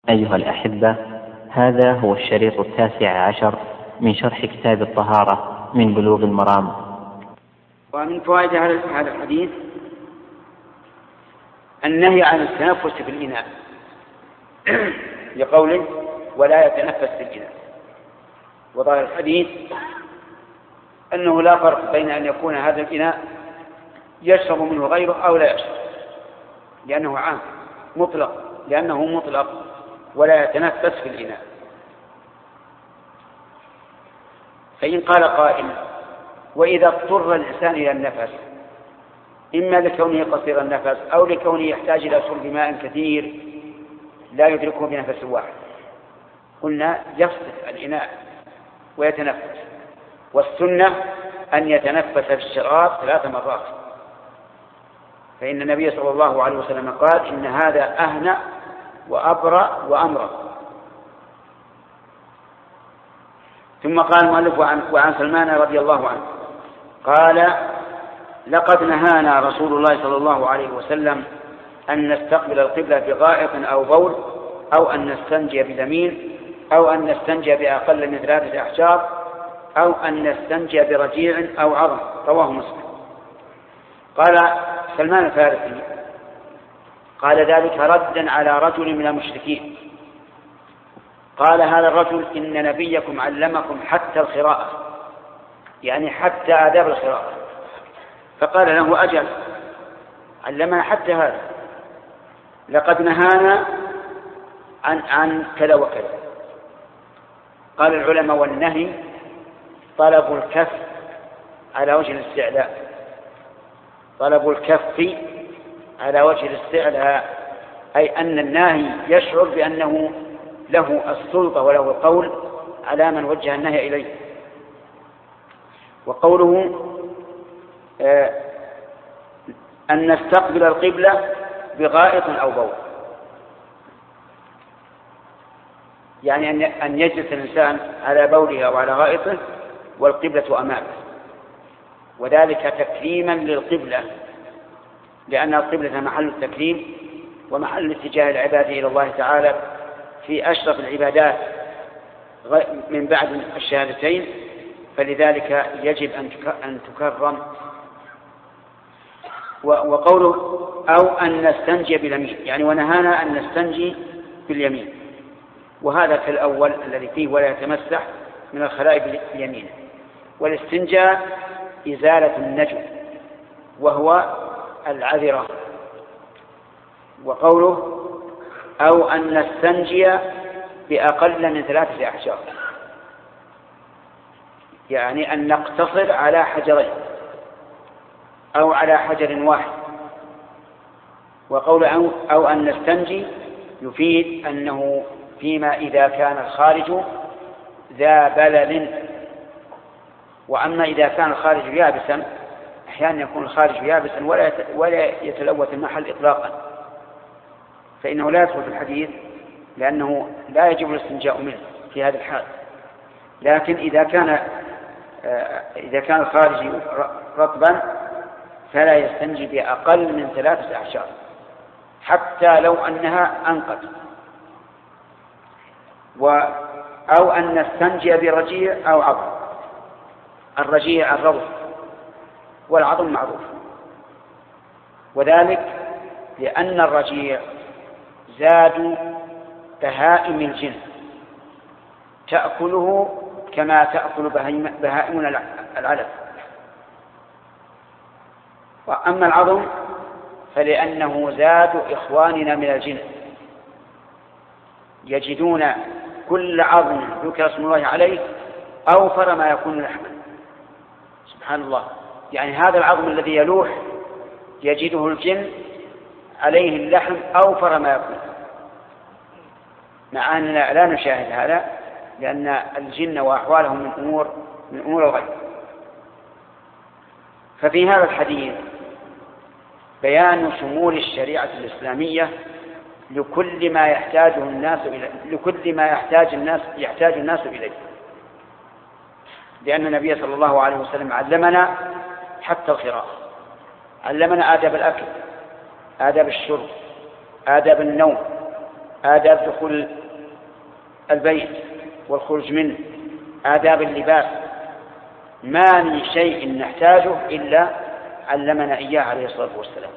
أيها الأحبة، هذا هو الشريط 19 من شرح كتاب الطهارة من بلوغ المرام. ومن فوائد هذا الحديث النهي عن التنفس في الإناء لقوله ولا يتنفس في الإناء. وظاهر الحديث أنه لا فرق بين أن يكون هذا الإناء يشرب منه غيره أو لا يشرب، لأنه عام لأنه مطلق ولا يتنفس في الإناء. فإن قال قائل وإذا اضطر الإنسان إلى النفس إما لكونه قصير النفس أو لكونه يحتاج إلى شرب ماء كثير لا يدركه بنفس واحد، قلنا يفسد الإناء ويتنفس، والسنة أن يتنفس في الشراب 3 مرات، فإن النبي صلى الله عليه وسلم قال إن هذا أهنأ وأبرأ وأمرأ. ثم قال المؤلف وعن سلمان رضي الله عنه قال لقد نهانا رسول الله صلى الله عليه وسلم أن نستقبل القبلة بغائط أو بول أو أن نستنجي بلمين أو أن نستنجي بأقل من 3 أحجار أو أن نستنجي برجيع أو عظم. رواه مسلم. قال سلمان الفارسي قال ذلك ردا على رجل من المشركين، قال هذا الرجل إن نبيكم علمكم حتى القراءة، يعني حتى آداب القراءة. فقال له أجل، علمنا حتى هذا، لقد نهانا عن كذا وكذا. قال العلماء والنهي طلب الكف على وجه الاستعلاء، طلب الكف على وجه الاستعلاء، أي أن الناهي يشعر بأنه له السلطة وله القول على من وجه النهي إليه. وقوله أن نستقبل القبلة بغائط أو بول، يعني أن يجلس الإنسان على بوله أو على غائطه والقبلة أمامه، وذلك تكريما للقبلة، لأن القبلة محل التكريم ومحل اتجاه العباد إلى الله تعالى في أشرف العبادات من بعد الشهادتين، فلذلك يجب أن تكرم. وقوله أو أن نستنجي باليمين، يعني ونهانا أن نستنجي باليمين، وهذا كالأول الذي فيه ولا يتمسح من الخلاء باليمين. والاستنجاء إزالة النجم وهو العذرة. وقوله أو أن نستنجي بأقل من 3 أحجار، يعني أن نقتصر على حجرين أو على حجر واحد. وقول أو أن نستنجي يفيد أنه فيما إذا كان الخارج ذا بلل. وأما إذا كان الخارج يابسا، أحيانا يكون الخارج يابسا ولا يتلوث المحل إطلاقا، فإنه لا يدخل في الحديث، لأنه لا يجب الاستنجاء منه في هذا الحال. لكن إذا كان الخارج رطبا فلا يستنجي بأقل من 3 أحجار حتى لو أنها أنقت. أو أن نستنجي برجيع أو عظم. الرجيع الروث والعظم معروف، وذلك لأن الرجيع زاد بهائم الجن تأكله كما تأكل بهائم العلف. وأما العظم فلأنه زاد إخواننا من الجن، يجدون كل عظم ذكر اسم الله عليه أوفر ما يكون لحما. سبحان الله، يعني هذا العظم الذي يلوح يجده الجن عليه اللحم أوفر ما يكون، مع أننا لا نشاهد هذا لأن الجن وأحوالهم من أمور الغيب. ففي هذا الحديث بيان شمول الشريعة الإسلامية لكل ما يحتاج الناس إليه، لأن النبي صلى الله عليه وسلم علمنا حتى القراءة، علمنا آداب الأكل، آداب الشرب، آداب النوم، آداب دخول البيت والخروج منه، آداب اللباس، ما من شيء نحتاجه إلا علمنا إياه عليه الصلاة والسلام،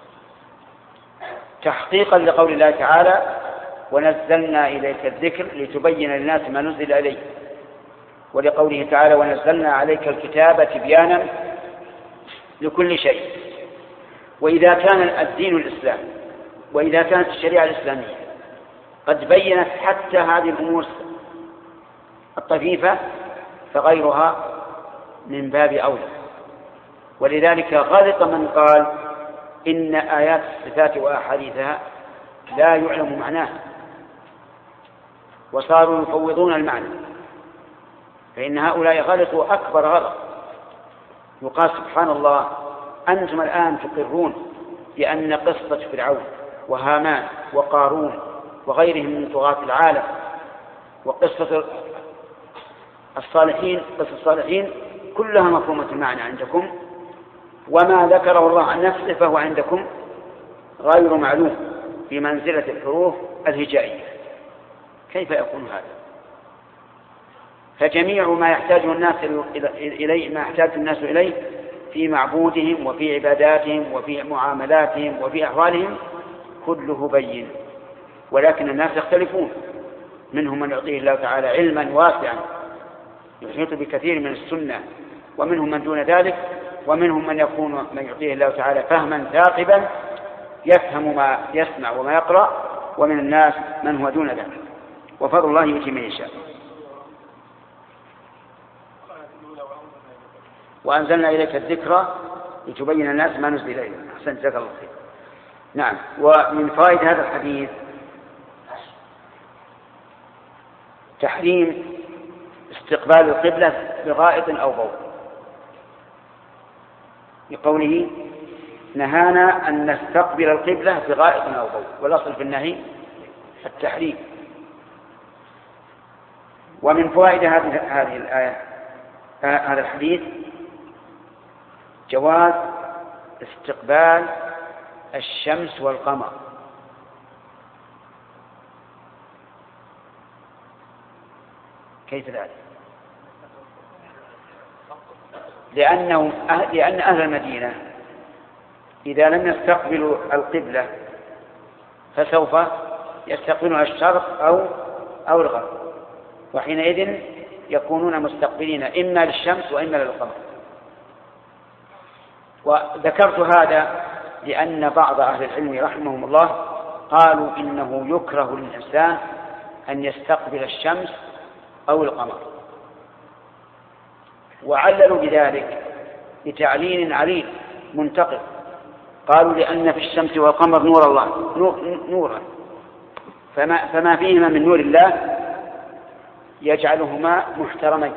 تحقيقا لقول الله تعالى: ونزلنا إليك الذكر لتبين للناس ما نزل إليه، ولقوله تعالى: ونزلنا عليك الكتاب تبيانا لكل شيء. وإذا كان الدين الإسلام وإذا كانت الشريعة الإسلامية قد بينت حتى هذه الأمور الطفيفة فغيرها من باب أولى. ولذلك غلط من قال إن آيات الصفات وأحاديثها لا يعلم معناها وصاروا يفوضون المعنى، فإن هؤلاء غلطوا أكبر غلط. يقال: سبحان الله، أنتم الآن تقرون بأن قصة فرعون وهامان وقارون وغيرهم من طغاة العالم وقصة الصالحين كلها مفهومة المعنى عندكم، وما ذكره الله عن نفسه فهو عندكم غير معلوم بمنزلة الحروف الهجائية. كيف يكون هذا؟ فجميع ما يحتاجه الناس إليه في معبودهم وفي عباداتهم وفي معاملاتهم وفي أحوالهم كله بين، ولكن الناس يختلفون، منهم من يعطيه الله تعالى علما واسعا يحيط بكثير من السنة، ومنهم من دون ذلك، ومنهم من يعطيه الله تعالى فهما ثاقبا يفهم ما يسمع وما يقرأ، ومن الناس من هو دون ذلك، وفضل الله يؤتي من يشاء. وأنزلنا إليك الذكرى لتبين الناس ما نزل إليهم. أحسنت، جزاك الله خير. نعم. ومن فوائد هذا الحديث تحريم استقبال القبلة بغائط أو بول، لقوله: نهانا أن نستقبل القبلة بغائط أو بول، والأصل في النهي التحريم. ومن فوائد هذه الآية هذا الحديث جواز استقبال الشمس والقمر. كيف ذلك؟ لأن أهل المدينة إذا لم يستقبلوا القبلة فسوف يستقبلون الشرق أو الغرب، وحينئذ يكونون مستقبلين إما للشمس وإما للقمر. وذكرت هذا لأن بعض أهل العلم رحمهم الله قالوا إنه يكره للإنسان أن يستقبل الشمس أو القمر، وعللوا بذلك بتعليل عليل منتقد. قالوا: لأن في الشمس والقمر نور الله نورا، فما فيهما من نور الله يجعلهما محترمين.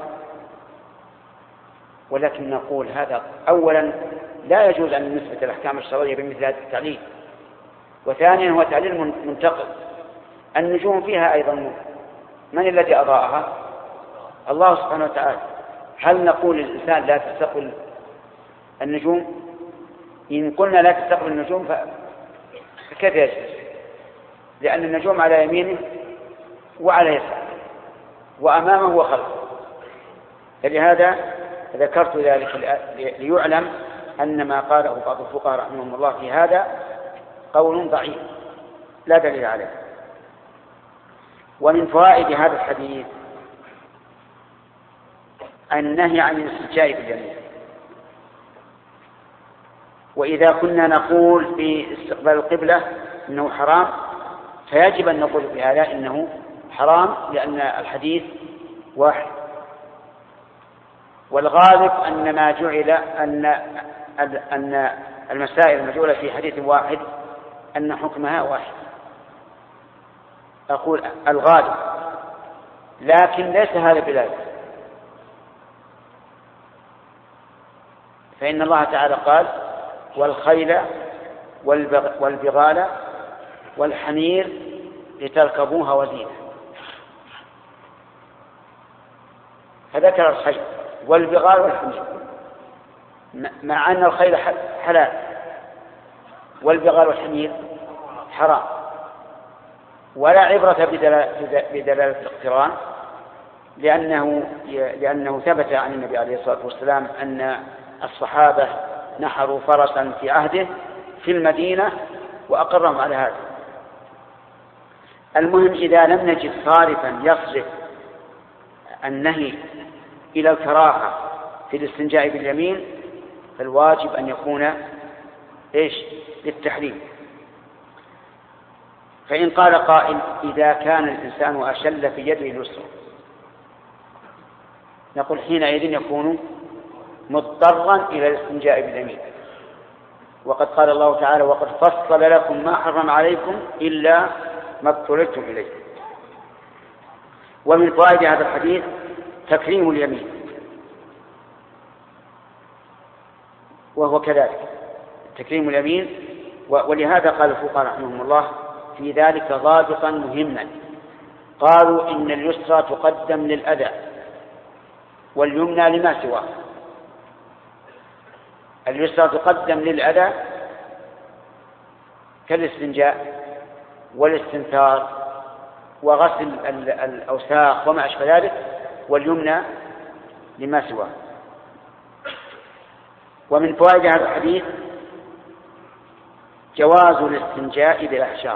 ولكن نقول هذا أولا لا يجوز أن نثبت الأحكام الشرعية بمثل هذا التعليل، وثانيا هو تعليل منتقد. النجوم فيها أيضا نور، من الذي أضاءها؟ الله سبحانه وتعالى. هل نقول للإنسان لا تستقبل النجوم؟ إن قلنا لا تستقبل النجوم فكيف يجوز؟ لأن النجوم على يمينه وعلى يساره وأمامه وخلفه. فلهذا ذكرت ذلك ليعلم أن ما قاله بعض الفقهاء رحمهم الله في هذا قول ضعيف لا دليل عليه. ومن فوائد هذا الحديث النهي عن الاستنجاء باليمين. وإذا كنا نقول في استقبال القبلة إنه حرام فيجب أن نقول في هذا إنه حرام، لأن الحديث واحد. والغالب أن ما جعل أن المسائل المجعولة في حديث واحد أن حكمها واحد. أقول الغالب، لكن ليس هذا بذلك، فإن الله تعالى قال: والخيل والبغال والحمير لتركبوها وزينة. فذكر الخيل والبغال والحمير، مع أن الخيل حلال والبغال والحمير حرام. ولا عبرة بدلالة الاقتران، لأنه ثبت عن النبي عليه الصلاة والسلام أن الصحابة نحروا فرسا في عهده في المدينة وأقرهم على هذا. المهم إذا لم نجد صارفا يصرف النهي إلى الكراهة في الاستنجاء باليمين فالواجب أن يكون للتحريم. فإن قال قائل إذا كان الإنسان أشل في يده اليسرى نقول حينئذ يكون مضطرا إلى الاستنجاء باليمين، وقد قال الله تعالى وقد فصل لكم ما حرم عليكم إلا ما اضطررتم إليه. ومن فوائد هذا الحديث تكريم اليمين، وهو كذلك تكريم اليمين. ولهذا قال الفقهاء رحمهم الله في ذلك ضابطا مهما، قالوا إن اليسرى تقدم للأذى واليمنى لما سواه. اليسرى تقدم للأذى كالاستنجاء والاستنثار وغسل الأوساخ وما أشبه ذلك، واليمنى لما سواه. ومن فوائد هذا الحديث جواز الاستنجاء بالأحجار،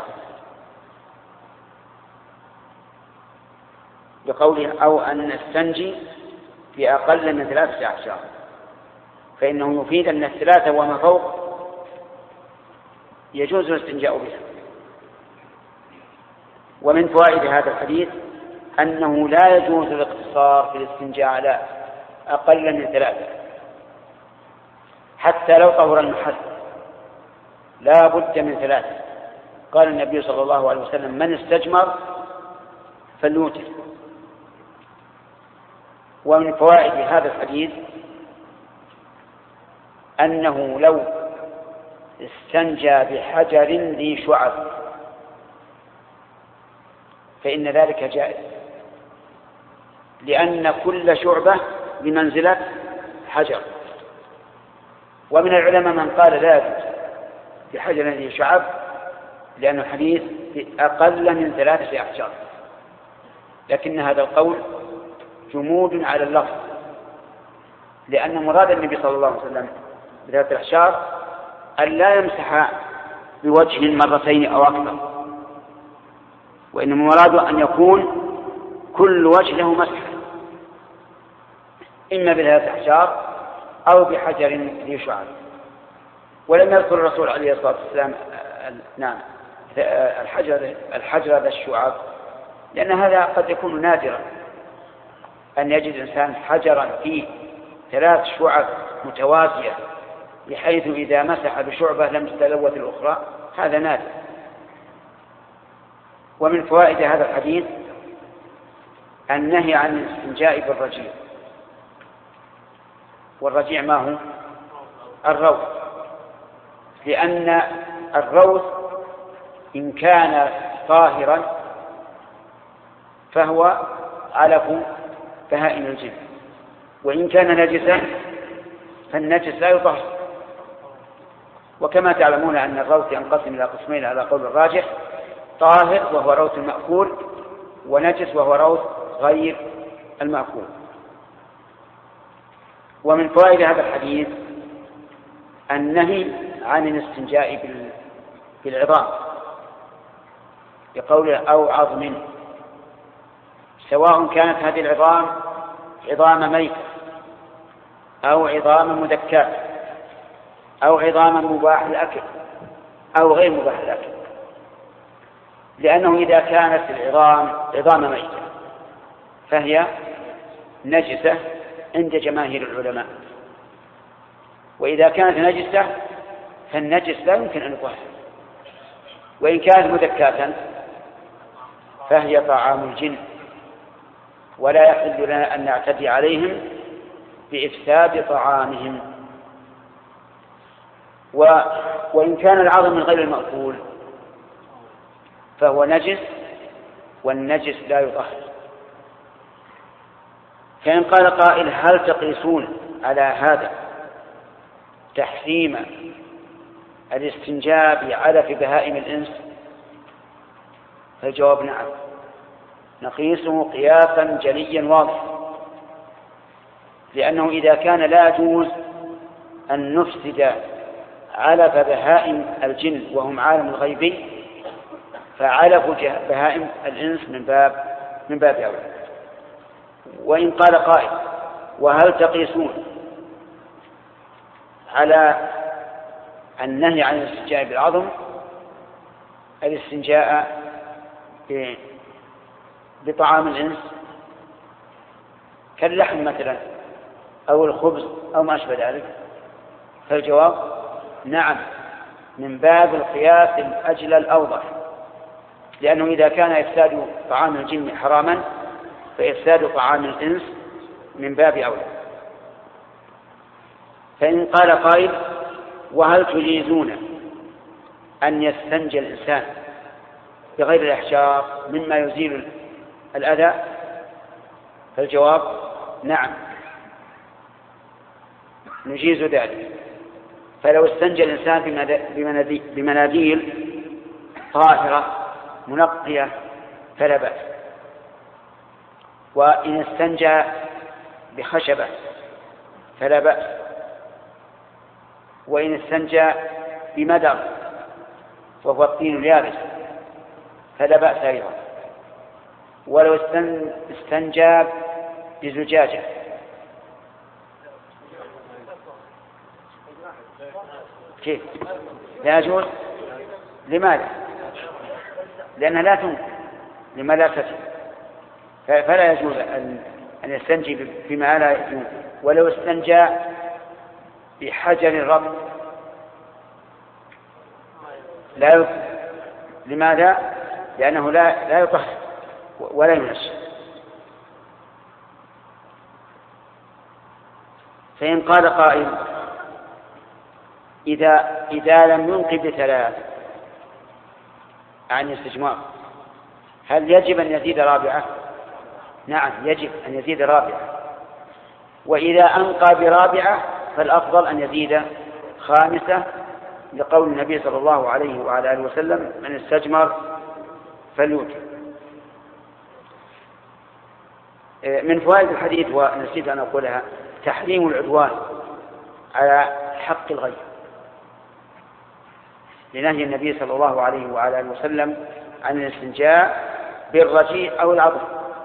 بقوله أو أن نستنجي بأقل من 3 أحجار، فإنه يفيد أن 3 وما فوق يجوز الاستنجاء بها. ومن فوائد هذا الحديث أنه لا يجوز الاقتصار في الاستنجاء على أقل من 3، حتى لو طهر المحل لا بد من 3. قال النبي صلى الله عليه وسلم من استجمر فليوتر. ومن فوائد هذا الحديث أنه لو استنجى بحجر ذي شعب فإن ذلك جائز، لأن كل شعبة بمنزلة حجر. ومن العلماء من قال لا يجوز بحجر ذي شعب لأنه حديث أقل من 3 أحجار، لكن هذا القول جمود على اللفظ، لأن مراد النبي صلى الله عليه وسلم ب3 أحجار أن لا يمسح بوجه 2 أو أكثر، وإنما مراده أن يكون كل وجه له مسح، إما ب3 أحجار أو بحجر ذي شعب. ولم يذكر الرسول عليه الصلاة والسلام الحجر ذا الشعب، لأن هذا قد يكون نادرا أن يجد إنسان حجرا فيه 3 شعب متوازية بحيث إذا مسح بشعبة لم تتلوث الأخرى، هذا نادر. ومن فوائد هذا الحديث النهي عن الاستنجاء بالرجيع. والرجيع ما هو؟ الروث، لأن الروث إن كان طاهرا فهو علف بهائم الجن، وإن كان نجسا فالنجس لا يطهر. وكما تعلمون أن الروث ينقسم إلى قسمين على قول الراجح: طاهر وهو روث المأكول، ونجس وهو روث غير المأكول. ومن فوائد هذا الحديث النهي عن الاستنجاء بالعظام، بقوله أو عظم، سواء كانت هذه العظام عظام ميتة أو عظام مدكاة أو عظام مباح الأكل أو غير مباح الأكل، لأنه إذا كانت العظام عظام ميتة فهي نجسة عند جماهير العلماء، وإذا كانت نجسة فالنجس لا يمكن أن يطهر، وإن كانت مدكاة فهي طعام الجن، ولا يحل لنا أن نعتدي عليهم بإفساد طعامهم. وإن كان العظم من غير المأكول فهو نجس، والنجس لا يطهر. فإن قال قائل هل تقيسون على هذا تحريم الاستنجاء بعلف بهائم الإنس؟ فالجواب نعم، نقيسه قياسا جليا واضحا، لأنه إذا كان لا يجوز أن نفسد علف بهائم الجن وهم عالم الغيب، فعلف بهائم الإنس من باب أولى. وإن قال قائل: وهل تقيسون على النهي عن الاستنجاء بالعظم الاستنجاء بطعام الإنس كاللحم مثلا أو الخبز أو ما أشبه ذلك؟ فالجواب نعم، من باب القياس الأجل الأوضح، لأنه إذا كان إفساد طعام الجن حراما فإفساد طعام الإنس من باب أولى. فإن قال قائل: وهل تجيزون أن يستنجي الإنسان بغير الإحجار مما يزيل الأذى؟ فالجواب نعم، نجيز ذلك. فلو استنجى الإنسان بمناديل طاهرة منقية فلا بأس، وإن استنجى بخشبة فلا بأس، وإن استنجى بمدر وهو الطين اليابس فلا بأس أيضا، ولو استنجى بزجاجة كيف؟ لا يجوز. لماذا؟ لأنها لا تنقل لملاسته، فلا يجوز أن يستنجي بما لا ينقل. ولو استنجى بحجر رطب لا ينقل. لماذا؟ لأنه لا يطهر ولا ينشف. فإن قال قائل: إذا لم ينقذ بثلاث عن استجمار هل يجب أن يزيد رابعة؟ نعم، يجب أن يزيد رابعة، وإذا أنقى برابعة فالأفضل أن يزيد خامسة، لقول النبي صلى الله عليه وعلى آله وسلم: من استجمر فليوتر. من فوائد الحديث ونسيت أن أقولها: تحريم العدوان على حق الغير، لنهي النبي صلى الله عليه وعلى آله وسلم عن الاستنجاء بالرجيء أو العظم.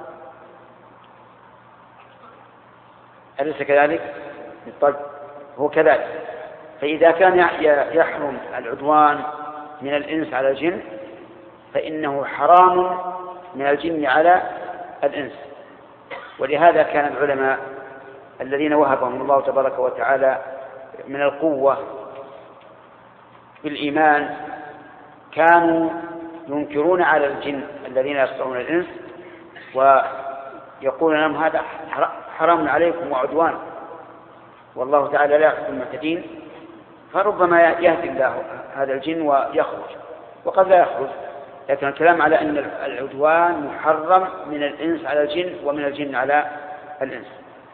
أليس كذلك؟ طيب، هو كذلك. فإذا كان يحرم العدوان من الإنس على الجن فإنه حرام من الجن على الإنس. ولهذا كان العلماء الذين وهبهم الله تبارك وتعالى من القوة بالإيمان كانوا ينكرون على الجن الذين يصنعون الإنس ويقولون لهم: هذا حرام عليكم وعدوان، والله تعالى لا يحب المعتدين. فربما يهدي الله هذا الجن ويخرج، وقد لا يخرج. لكن الكلام على أن العدوان محرم من الإنس على الجن ومن الجن على الإنس.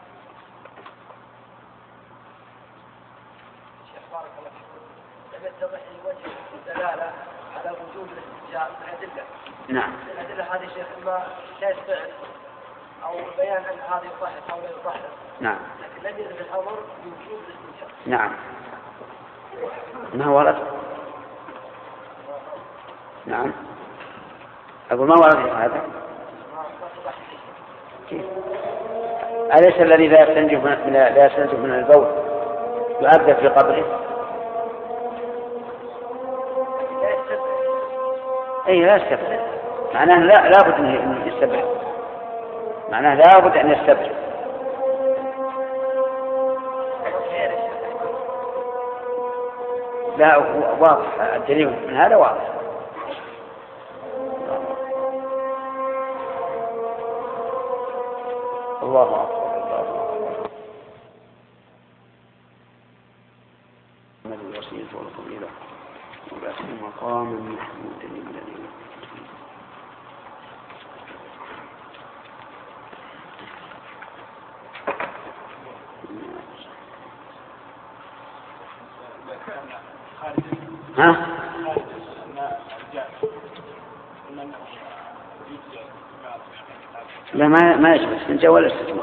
يتضح لوجه الدلالة على وجوب الاستنجاء بالأدلة. نعم. الأدلة هذه شيخ ما لا يستعد أو بيان أن هذه يطهر أو لا يطهر. نعم. لكن لم يرد الأمر بوجوب الاستنجاء. نعم. ما ورد؟ نعم. أقول ما ورد هذا؟ كيف؟ أليس الذي لا يستنجد من البول يعذب في قبره؟ أي لا يستبعد، معناه لا بد أن يستبعد، معناه لا بد أن يستبعد. لا، واضح الدليل من هذا واضح. الله أكبر. محمد الوسيلة والفضيلة وبعث مقام محمود الذي ها؟ لا ما يشبه الاستنجاء ولا الاستجمار.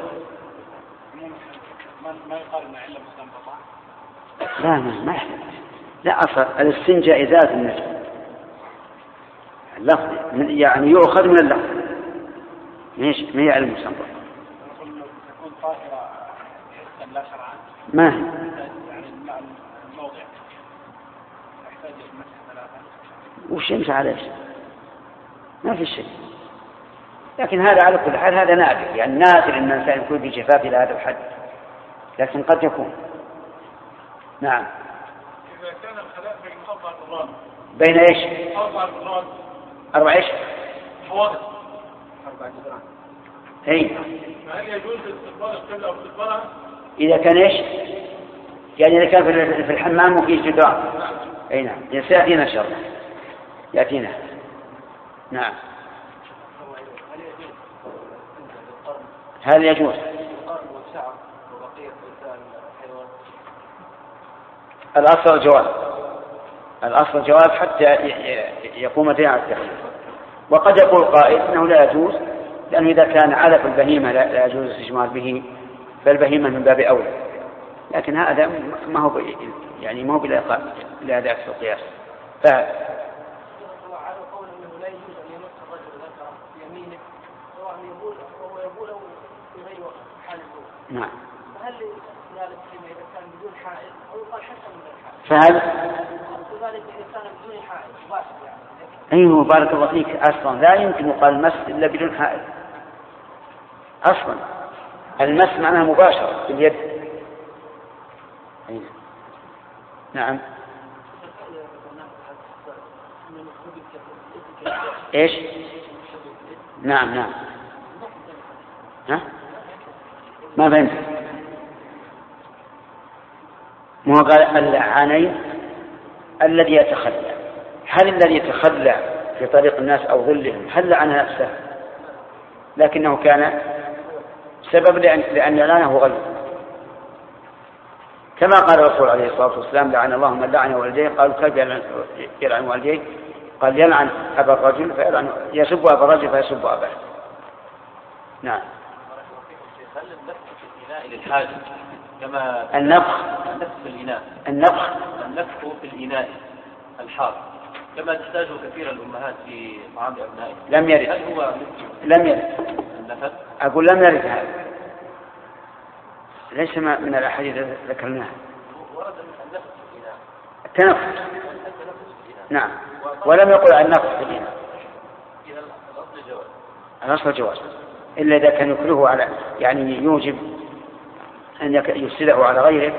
ما يقال مع علة مستنبطة. لا ما يحتاج. لا أصل الاستنجاء إزالة النجم اللفظ يعني يؤخذ من اللفظ ماشي ما يعلم مستنبط. تكون طاهرة حسا لا شرعا. ما هي؟ يعني الموضع يحتاج المسح ثلاثة. وش يمسح عليه؟ ما في شيء. لكن هذا على كل حال هذا نادر، يعني نادر أن الإنسان يكون بجفاف إلى هذا الحد، لكن قد يكون. نعم. إذا كان الخلاف بين 4 مرات. بين إيش؟ 4 مرات. 4 إيش؟ حوادث. 4 جدران. أي. فهل يجوز استقبال القبلة أو استقبالها؟ إذا كان إيش؟ يعني إذا كان في الحمام وفيه جدران. أي نعم. سيأتينا إن شاء الله. يأتينا. نعم. هل يجوز؟ الأصل الجواز. الأصل الجواز حتى يقوم داعي التخليف. وقد يقول قائل إنه لا يجوز لأنه إذا كان علف البهيمة لا يجوز الاستجمار به فالبهيمة من باب أولى. لكن هذا ما هو يعني ما هو بلا ذاك في القياس. على قول أنه لا يجوز أن يمس الرجل ذكره بيمينه سواء يقول وهو يقول أو في غير حال الوضوء. نعم. فهل ذلك إذا كان بدون حائل أو يقال حتى من الحائل؟ فهل؟ ذلك إذا كان بدون حائل مباشر يعني. أيوه بارك الله فيك. أصلا لا يمكن يقال المس إلا بدون حائل. أصلا المس معناه مباشرة باليد. نعم. إيش؟ نعم نعم. ها؟ ما فهمت. ما قال اللعانين الذي يتخلى. هل الذي يتخلى في طريق الناس أو ظلهم هل لعن نفسه؟ لكنه كان سبب لأن لعنه غيره، كما قال الرسول عليه الصلاة والسلام لعن الله من لعن والديه. قالوا كيف يلعن والديه؟ قال يلعن أبا الرجل يسب أبا الرجل فيسب أباه. نعم. هل النفخ في الإناء للحاجة كما النفخ في الإناء النفخ في الإناء الحار كما تحتاجه كثير الأمهات في طعام أبنائهم؟ لم يرد. هل هو لم يرد. النفخ؟ أقول لم يرد هذا، ليس من الأحاديث ذكرناها. ورد النفخ في الإناء. التنفس. نعم. ولم يقل عن النفخ في الإناء. إذا الأصل جواز. الأصل جواز إلا إذا كان يكره على يعني يوجب أن يفسده على غيره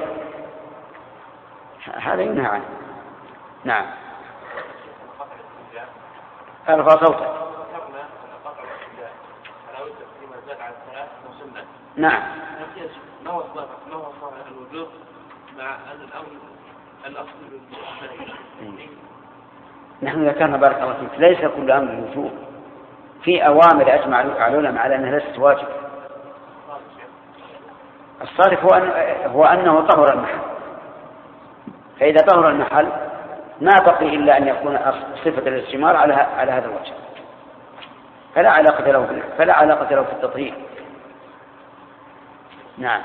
هذا ينهى عنه. نعم. ارفع صوتك. نعم. ما هو الوجوب مع أن الأمر الأصل نحن ذكرنا بارك الله فيك ليس كل أمر وجوب، في أوامر أجمع العلماء على أنها ليست واجب. الصارف هو أنه طهر المحل، فإذا طهر المحل ما بقي إلا أن يكون صفة الاستجمار على هذا الوجه، فلا علاقة له في التطهير. نعم.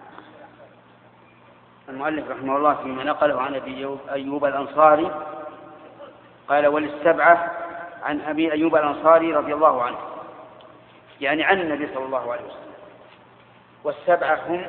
المؤلف رحمه الله فيما نقله عن أبي أيوب الأنصاري قال وللسبعة عن أبي أيوب الأنصاري رضي الله عنه، يعني عن النبي صلى الله عليه وسلم. والسبعة هم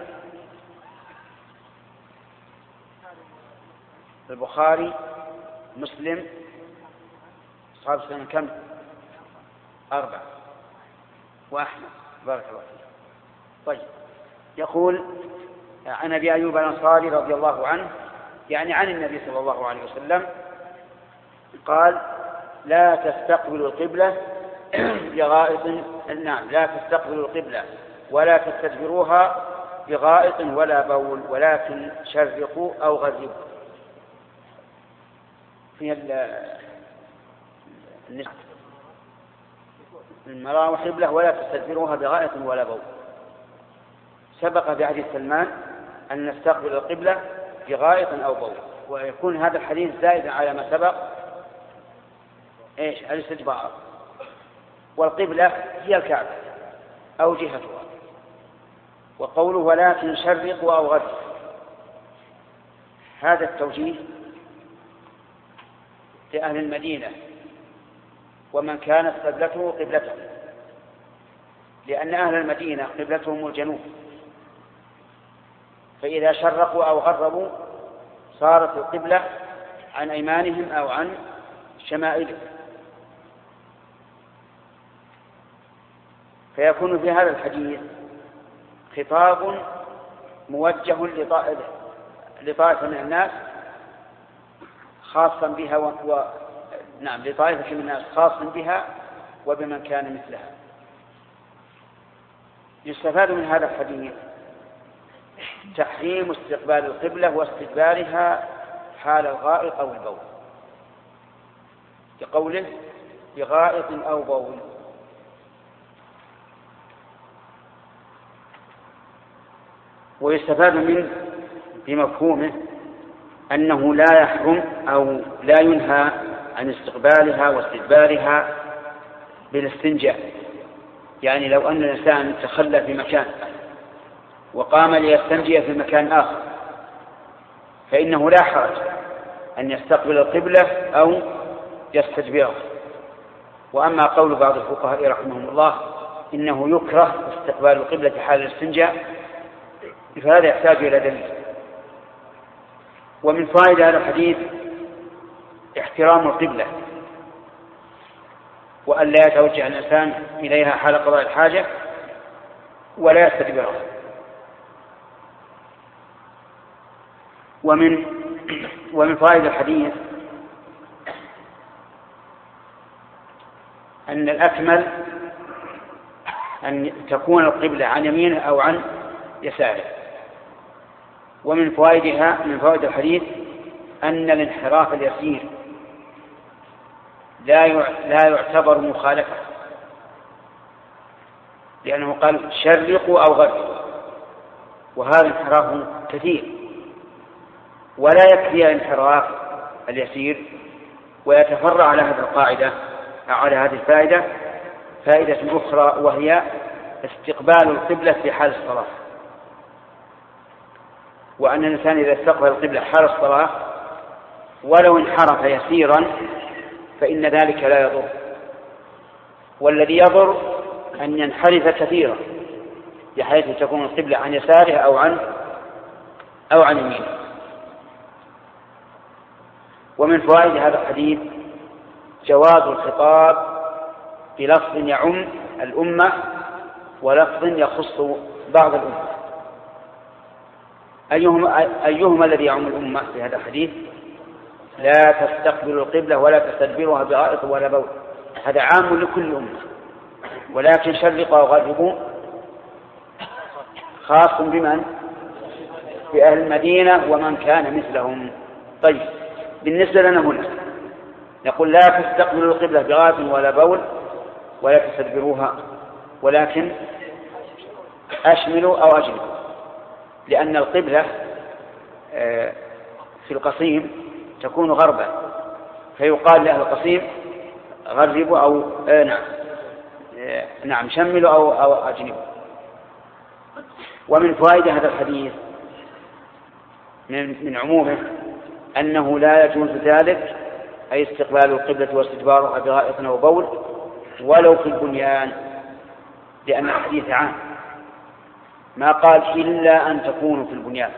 البخاري مسلم أصحاب السنة كم؟ 4 وأحمد بارك الله فيك. طيب يقول عن أبي أيوب الأنصاري رضي الله عنه يعني عن النبي صلى الله عليه وسلم قال لا تستقبلوا القبلة بغائط. نعم. لا تستقبلوا القبلة ولا تستدبروها بغائط ولا بول ولكن شرقوا أو غربوا. في المراوح قبلة ولا تستدبروها بغائط ولا بول. سبق في حديث سلمان أن نستقبل القبلة بغائط أو بول، ويكون هذا الحديث زائدا على ما سبق ايش؟ الاستدبار. والقبلة هي الكعبة أو جهتها. وقوله ولكن شرقوا أو غربوا، هذا التوجيه لأهل المدينة ومن كانت قبلته قبلته، لأن أهل المدينة قبلتهم الجنوب، فإذا شرقوا أو غربوا صارت القبلة عن أيمانهم أو عن شمائلهم. فيكون في هذا الحديث خطاب موجه لطائفة من الناس خاصا بها لطائفة من الناس خاصا بها وبمن كان مثلها. يستفاد من هذا الحديث تحريم استقبال القبلة واستدبارها حال الغائط أو البول، كقوله بغائط أو بول. ويستفاد منه بمفهومه أنه لا يحرم أو لا ينهى عن استقبالها واستدبارها بالاستنجاء. يعني لو أن الإنسان تخلى في مكان وقام ليستنجي في مكان آخر فإنه لا حرج أن يستقبل القبلة أو يستدبرها. وأما قول بعض الفقهاء رحمهم الله إنه يكره استقبال القبلة حال الاستنجاء فهذا يحتاج إلى دليل. ومن فائدة هذا الحديث احترام القبلة وأن لا يتوجه الإنسان إليها حال قضاء الحاجة ولا يستدبرها. ومن فائدة الحديث أن الأكمل أن تكون القبلة عن يمينه أو عن يساره. ومن فوائد الحديث أن الانحراف اليسير لا يعتبر مخالفة، لأنه قال شرقوا أو غربوا، وهذا انحراف كثير. ولا يكفي الانحراف اليسير، ويتفرع على هذه القاعدة على هذه الفائدة فائدة أخرى، وهي استقبال القبلة في حال الصلاة. وأن الإنسان إذا استقبل القبلة حال الصلاة ولو انحرف يسيرا فإن ذلك لا يضر، والذي يضر أن ينحرف كثيرا بحيث تكون القبلة عن يساره أو عن يمينه. ومن فوائد هذا الحديث جواز الخطاب بلفظ يعم الأمة ولفظ يخص بعض الأمة. أيهما الذي يعم الأمة في هذا الحديث؟ لا تستقبلوا القبلة ولا تستدبروها بغائط ولا بول، هذا عام لكل أمة. ولكن شرقوا وغربوا خاص بمن؟ بأهل المدينة ومن كان مثلهم. طيب، بالنسبة لنا هنا نقول لا تستقبلوا القبلة بغائط ولا بول ولا تستدبروها، ولكن أشملوا أو أجنبوا، لأن القبلة في القصيم تكون غربا، فيقال لأهل القصيم غربوا أو نعم شملوا أو أجنبوا. ومن فائدة هذا الحديث من عمومه أنه لا يجوز ذلك، أي استقبال القبلة واستدبارها بغائط أو بول ولو في البنيان، لأن الحديث عام ما قال إلا أن تكونوا في البنيان،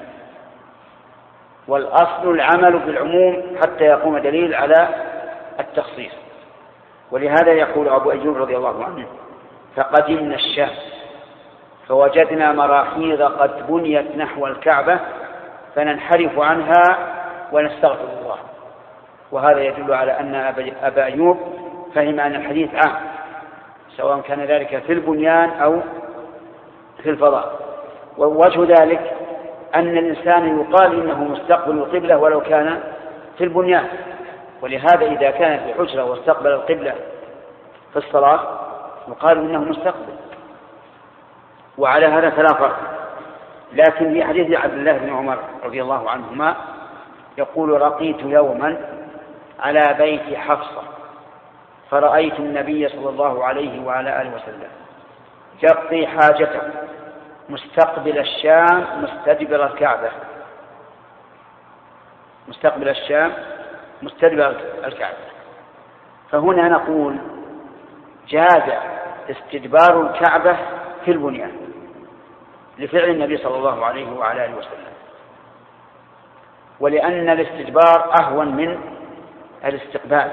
والأصل العمل بالعموم حتى يقوم دليل على التخصيص. ولهذا يقول أبو أيوب رضي الله عنه فقدمنا الشام فوجدنا مراحيض قد بنيت نحو الكعبة فننحرف عنها ونستغفر الله. وهذا يدل على أن أبا أيوب فهم أن الحديث عام سواء كان ذلك في البنيان أو في الفضاء. ووجه ذلك أن الإنسان يقال إنه مستقبل القبلة ولو كان في البنيان، ولهذا إذا كان في حجرة واستقبل القبلة في الصلاة يقال إنه مستقبل. وعلى هذا فلا فرق. لكن في حديث عبد الله بن عمر رضي الله عنهما يقول رقيت يوما على بيت حفصة فرأيت النبي صلى الله عليه وعلى آله وسلم يقضي حاجته مستقبل الشام مستدبر الكعبة. مستقبل الشام مستدبر الكعبة. فهنا نقول جاز استدبار الكعبة في البنيان لفعل النبي صلى الله عليه وعلى آله وسلم، ولأن الاستدبار أهون من الاستقبال،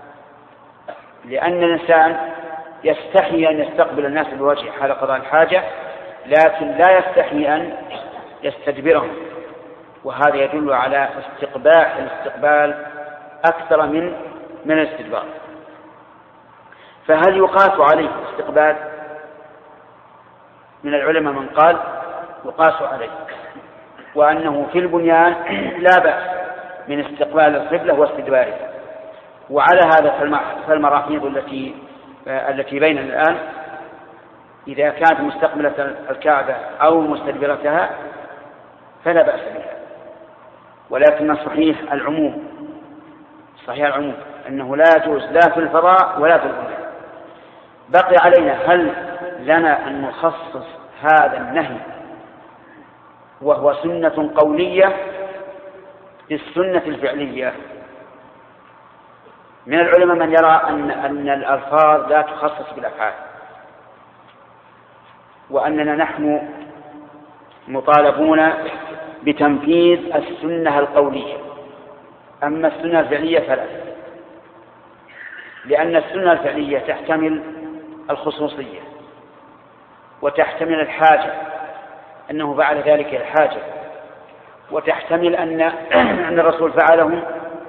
لأن الإنسان يستحي أن يستقبل الناس بوجهه حال قضاء الحاجة، لكن لا يستحي أن يستدبرهم، وهذا يدل على الاستقبال أكثر من الاستدبار. فهل يقاس عليه الاستقبال؟ من العلماء من قال يقاس عليه، وأنه في البنيان لا بأس من استقبال القبلة واستدبارها. وعلى هذا فالمراحيض التي بيننا الآن إذا كانت مستقبلة الكعبة أو مستدبرتها فلا بأس بها، ولكن الصحيح العموم أنه لا يجوز لا في الفضاء ولا في البنيان. بقي علينا هل لنا أن نخصص هذا النهي وهو سنة قولية بالسنة الفعلية؟ من العلماء من يرى أن الألفاظ لا تخصص بالأفعال، وأننا نحن مطالبون بتنفيذ السنة القولية، أما السنة الفعلية فلا، لأن السنة الفعلية تحتمل الخصوصية وتحتمل الحاجة أنه فعل ذلك الحاجة، وتحتمل أن الرسول فعله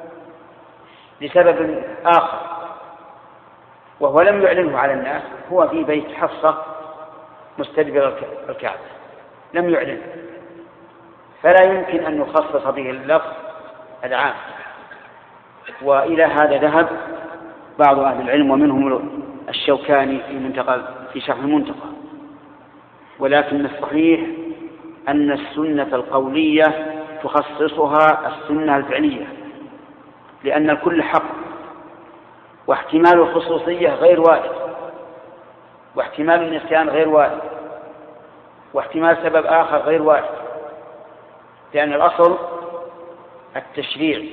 لسبب آخر وهو لم يعلنه على الناس، هو في بيت حفصة مستدبر الكعبة لم يعلن، فلا يمكن أن يخصص به اللفظ العام. وإلى هذا ذهب بعض أهل العلم ومنهم الشوكاني في شرح المنتقى. ولكن الصحيح أن السنة القولية تخصصها السنة الفعلية، لأن الكل حق، واحتمال الخصوصية غير وارد، واحتمال النسيان غير وارد، واحتمال سبب آخر غير وارد، لأن الأصل التشريع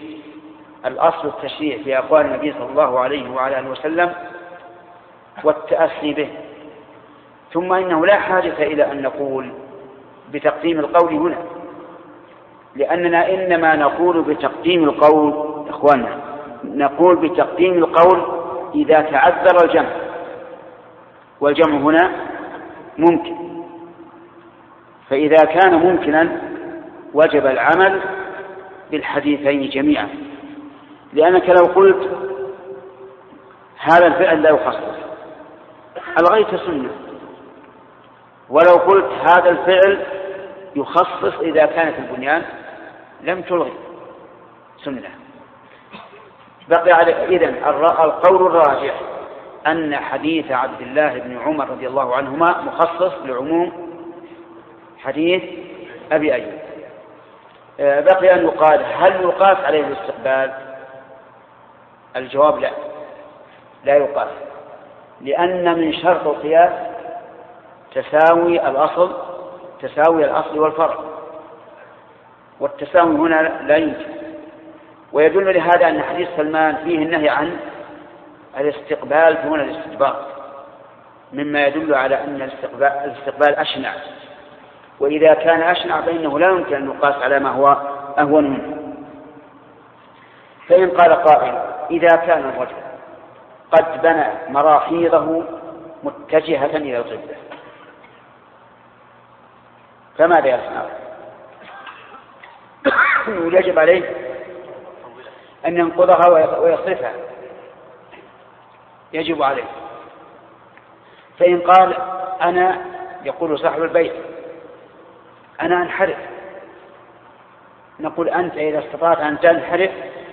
في أقوال النبي صلى الله عليه وعلى آله وسلم والتأسي به. ثم إنه لا حاجة إلى أن نقول بتقديم القول هنا، لأننا إنما نقول بتقديم القول إخواننا، نقول بتقديم القول إذا تعذر الجمع، والجمع هنا ممكن، فإذا كان ممكنا وجب العمل بالحديثين جميعا، لأنك لو قلت هذا الفعل لا يخصص ألغيت سنة، ولو قلت هذا الفعل يخصص إذا كانت البنيان لم تلغي سنة. بقي على إذن القول الراجح أن حديث عبد الله بن عمر رضي الله عنهما مخصص لعموم حديث أبي أيوب. بقي أن يقال هل يقاس عليه الاستقبال؟ الجواب لا يقاس، لأن من شرط القياس تساوي الأصل والفرع، والتساوي هنا لا يمكن. ويدل لهذا أن حديث سلمان فيه النهي عن الاستقبال دون الاستدبار، مما يدل على أن الاستقبال أشنع، وإذا كان أشنع فإنه لا يمكن أن يقاس على ما هو أهون منه. فإن قال قائل إذا كان الرجل قد بنى مراحيضه متجهة إلى القبلة فماذا يصنع؟ يجب عليه أن ينقضها ويصرفها، يجب عليه. فإن قال أنا، يقول صاحب البيت أنا أنحرف، نقول أنت إذا استطعت أن تنحرف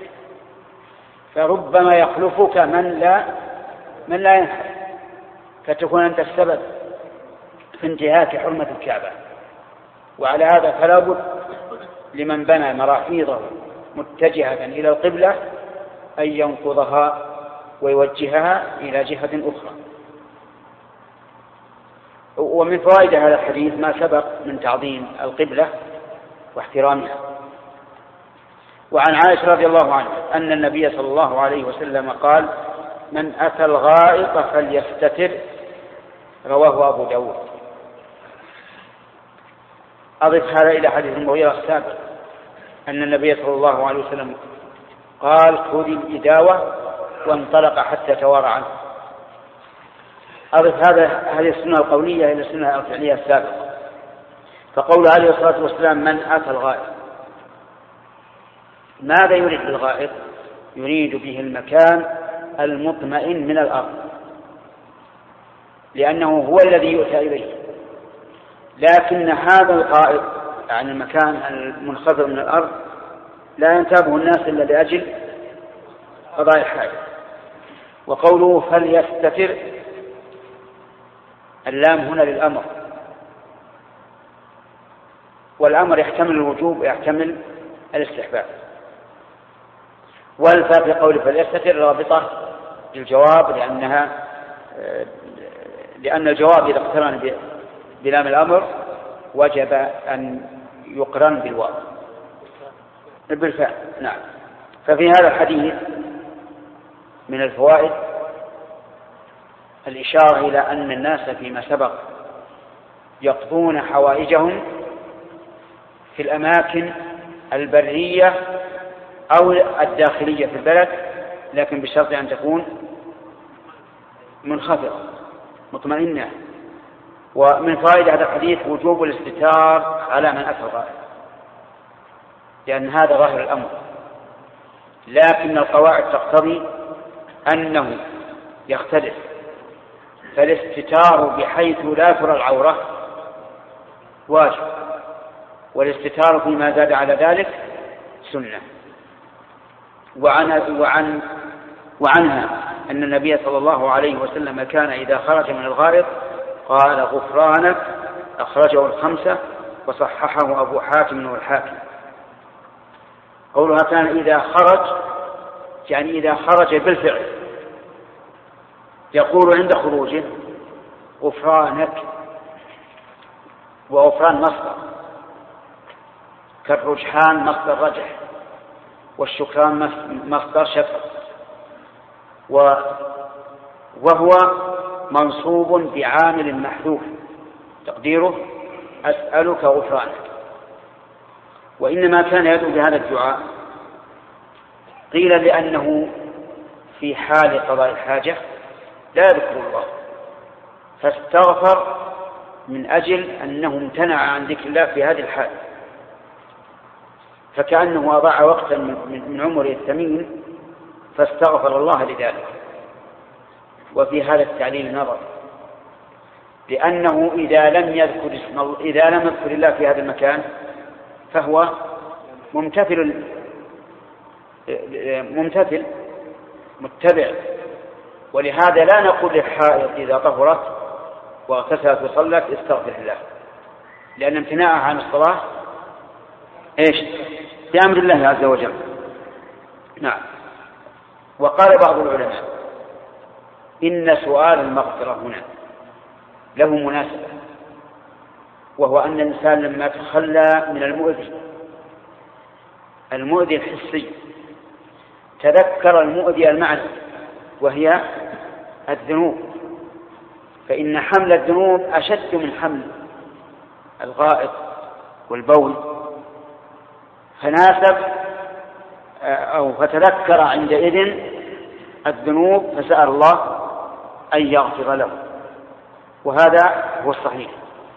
فربما يخلفك من لا ينحرف، فتكون أنت السبب في انتهاك حرمة الكعبة. وعلى هذا فلا بد لمن بنى مراحيضه متجهة إلى القبلة أن ينقضها ويوجهها إلى جهة أخرى. ومن فوائد هذا الحديث ما سبق من تعظيم القبلة واحترامها. وعن عائشة رضي الله عنها أن النبي صلى الله عليه وسلم قال: من أتى الغائط فليستتر، رواه أبو داود. أضف هذا إلى حديث المغيرة السابق أن النبي صلى الله عليه وسلم قال: خذ الإداوة، وانطلق حتى توارى عنه. أضف هذه السنة القولية إلى السنة الفعلية السابقة. فقول عليه الصلاة والسلام: من أتى الغائط، ماذا يريد بالغائط؟ يريد به المكان المطمئن من الأرض، لأنه هو الذي يؤتى إليه. لكن هذا الغائط يعني المكان المنخفض من الأرض لا ينتابه الناس إلا لأجل قضاء الحاجة. وقوله فليستتر، اللام هنا للأمر، والأمر يحتمل الوجوب ويحتمل الاستحباب. والفاء في قول فليستتر رابطة للجواب، لأن الجواب إذا اقترن بلام الأمر وجب أن يقرن بالواو بالفاء. نعم. ففي هذا الحديث من الفوائد الإشارة إلى أن الناس فيما سبق يقضون حوائجهم في الأماكن البرية أو الداخلية في البلد، لكن بشرط أن تكون منخفضة مطمئنة. ومن فوائد هذا الحديث وجوب الاستتار على من أتى الغائط، لأن هذا ظاهر الأمر، لكن القواعد تقتضي أنه يختلف، فالاستتار بحيث لا ترى العورة واجب، والاستتار فيما زاد على ذلك سنة. وعنها أن النبي صلى الله عليه وسلم كان إذا خرج من الغائط قال: غفرانك، أخرجه الخمسة وصححه أبو حاتم والحاكم. قولها كان إذا خرج يعني إذا خرج بالفعل، يقول عند خروجه غفرانك، وغفران مصدر كالرجحان مصدر رجح، والشكران مصدر شكر، وهو منصوب بعامل محذوف تقديره أسألك غفرانك. وإنما كان يدعو بهذا الدعاء قيل لأنه في حال قضاء الحاجة لا يذكر الله، فاستغفر من أجل أنه امتنع عن ذكر الله في هذه الحال، فكأنه أضاع وقتا من عمره الثمين فاستغفر الله لذلك. وفي هذا التعليل نظر، لأنه إذا لم يذكر الله في هذا المكان فهو ممتثل متبع. ولهذا لا نقول للحائض إذا طهرت واغتسلت وصلت استغفر الله، لأن امتناعها عن الصلاة بأمر الله عز وجل. نعم. وقال بعض العلماء إن سؤال المغفرة هنا له مناسبة، وهو أن الإنسان لما تخلى من المؤذي الحسي تذكر المؤذي المعنى وهي الذنوب، فإن حمل الذنوب أشد من حمل الغائط والبول، فناسب أو فتذكر عندئذ الذنوب فسأل الله أن يغفر له، وهذا هو الصحيح.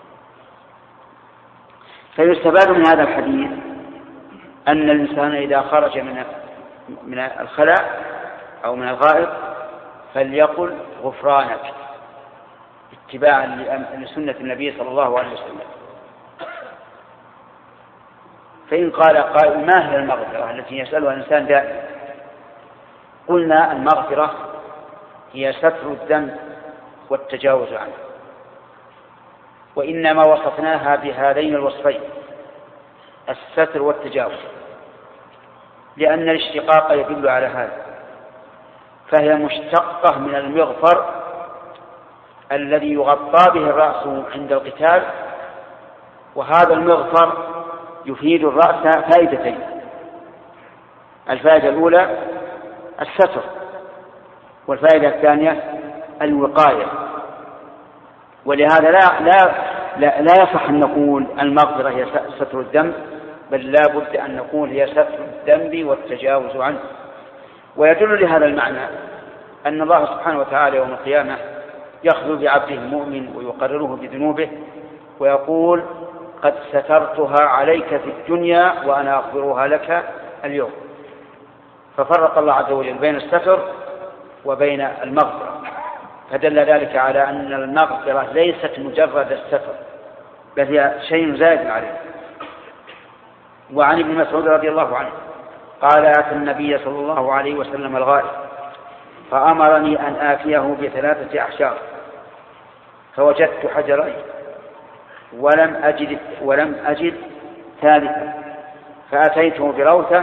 فيستفاد من هذا الحديث أن الإنسان إذا خرج من الخلاء أو من الغائط فليقل غفرانك اتباعا لسنة النبي صلى الله عليه وسلم. فإن قال قائل ما هي المغفرة التي يسألها الإنسان دائما؟ قلنا المغفرة هي ستر الذنب والتجاوز عنه، وإنما وصفناها بهذين الوصفين الستر والتجاوز لأن الاشتقاق يدل على هذا، فهي مشتقة من المغفر الذي يغطى به الرأس عند القتال، وهذا المغفر يفيد الرأس فائدتين. الفائدة الأولى الستر، والفائدة الثانية الوقاية. ولهذا لا يصح أن نقول المغفرة هي ستر الذنب، بل لا بد أن نقول هي ستر الذنب والتجاوز عنه. ويدل لهذا المعنى أن الله سبحانه وتعالى يوم القيامة يخلو بعبده المؤمن ويقرره بذنوبه ويقول: قد سترتها عليك في الدنيا وأنا أغفرها لك اليوم. ففرق الله عز وجل بين الستر وبين المغفرة، فدل ذلك على أن المغفرة ليست مجرد الستر، بل هي شيء زائد عليه. وعن ابن مسعود رضي الله عنه قال: أتى النبي صلى الله عليه وسلم الغائب فأمرني أن آتيه ب3 أحجار، فوجدت حجرين ولم أجد ثالثا، فأتيته بروثة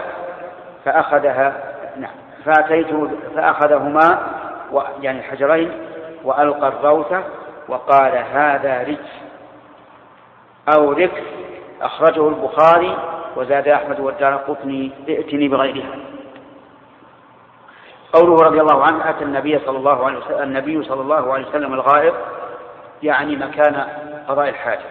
فأخذهما يعني الحجرين وألقى الروثة وقال: هذا رجس أو ركس. أخرجه البخاري وزاد أحمد والدارقطني: ائتني بغيرها. قوله رضي الله عنه: أتى النبي صلى الله عليه وسلم الغائب، يعني مكان قضاء الحاجة،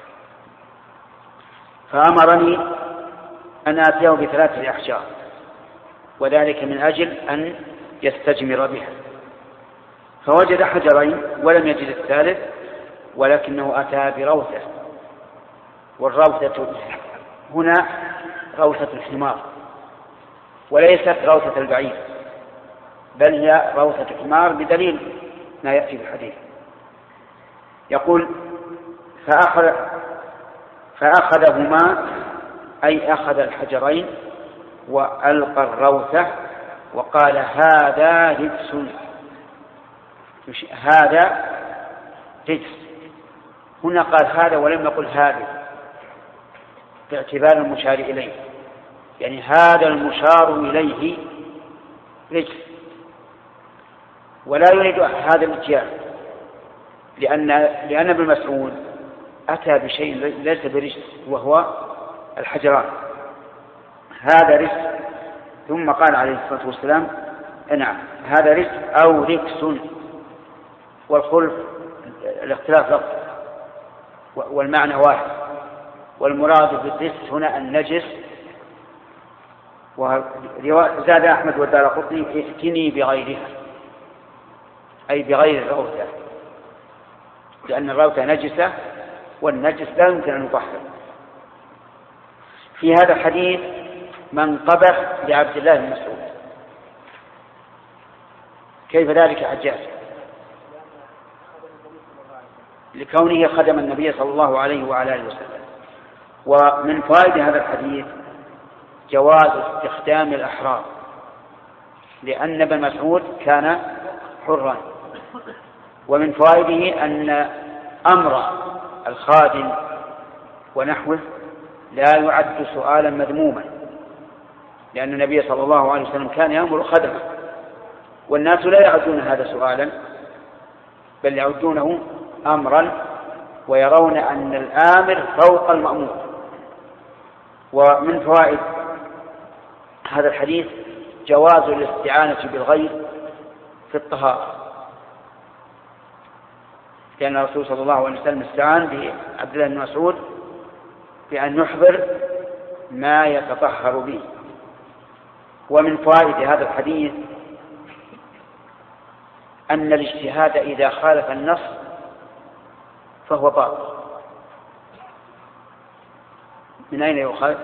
فأمرني أن آتيه ب3 أحجار، وذلك من أجل أن يستجمر بها. فوجد حجرين ولم يجد الثالث، ولكنه أتى بروثة، والروثة هنا روثة الحمار وليست روثة البعير، بل هي روثة الحمار بدليل ما يأتي بالحديث. يقول: فأخذهما أي أخذ الحجرين وألقى الروثة وقال: هذا رجس. هذا رجس، هنا قال هذا ولم يقل هذا، باعتبار المشار إليه، يعني هذا المشار إليه رجس، ولا يريد هذا الاتيان، لأن ابن مسعود أتى بشيء ليس برجس وهو الحجران، هذا رجس. ثم قال عليه الصلاة والسلام: نعم هذا رجس أو ركس، والخلف الاختلاف لفظ والمعنى واحد، والمراد بالرجس هنا النجس. وزاد أحمد والدارقطني: ائتني بغيرها، أي بغير الروثة، لأن الروثة نجسة والنجس لا يمكن أن يطهر. في هذا الحديث منقبة لعبد الله بن مسعود. كيف ذلك حجاج؟ لكونه خدم النبي صلى الله عليه وعلى آله وسلم. ومن فوائد هذا الحديث جواز استخدام الأحرار، لأن ابن مسعود كان حرا. ومن فوائده أن أمر الخادم ونحوه لا يعد سؤالا مذموما، لأن النبي صلى الله عليه وسلم كان يأمر خدمه، والناس لا يعدون هذا سؤالا بل يعدونه أمرا، ويرون أن الآمر فوق المأمور. ومن فوائد هذا الحديث جواز الاستعانة بالغير في الطهارة، لأن الرسول صلى الله عليه وسلم استعان بعبد الله بن مسعود بأن يحضر ما يتطهر به. ومن فوائد هذا الحديث أن الاجتهاد إذا خالف النص فهو باطل. من أين يؤخذ؟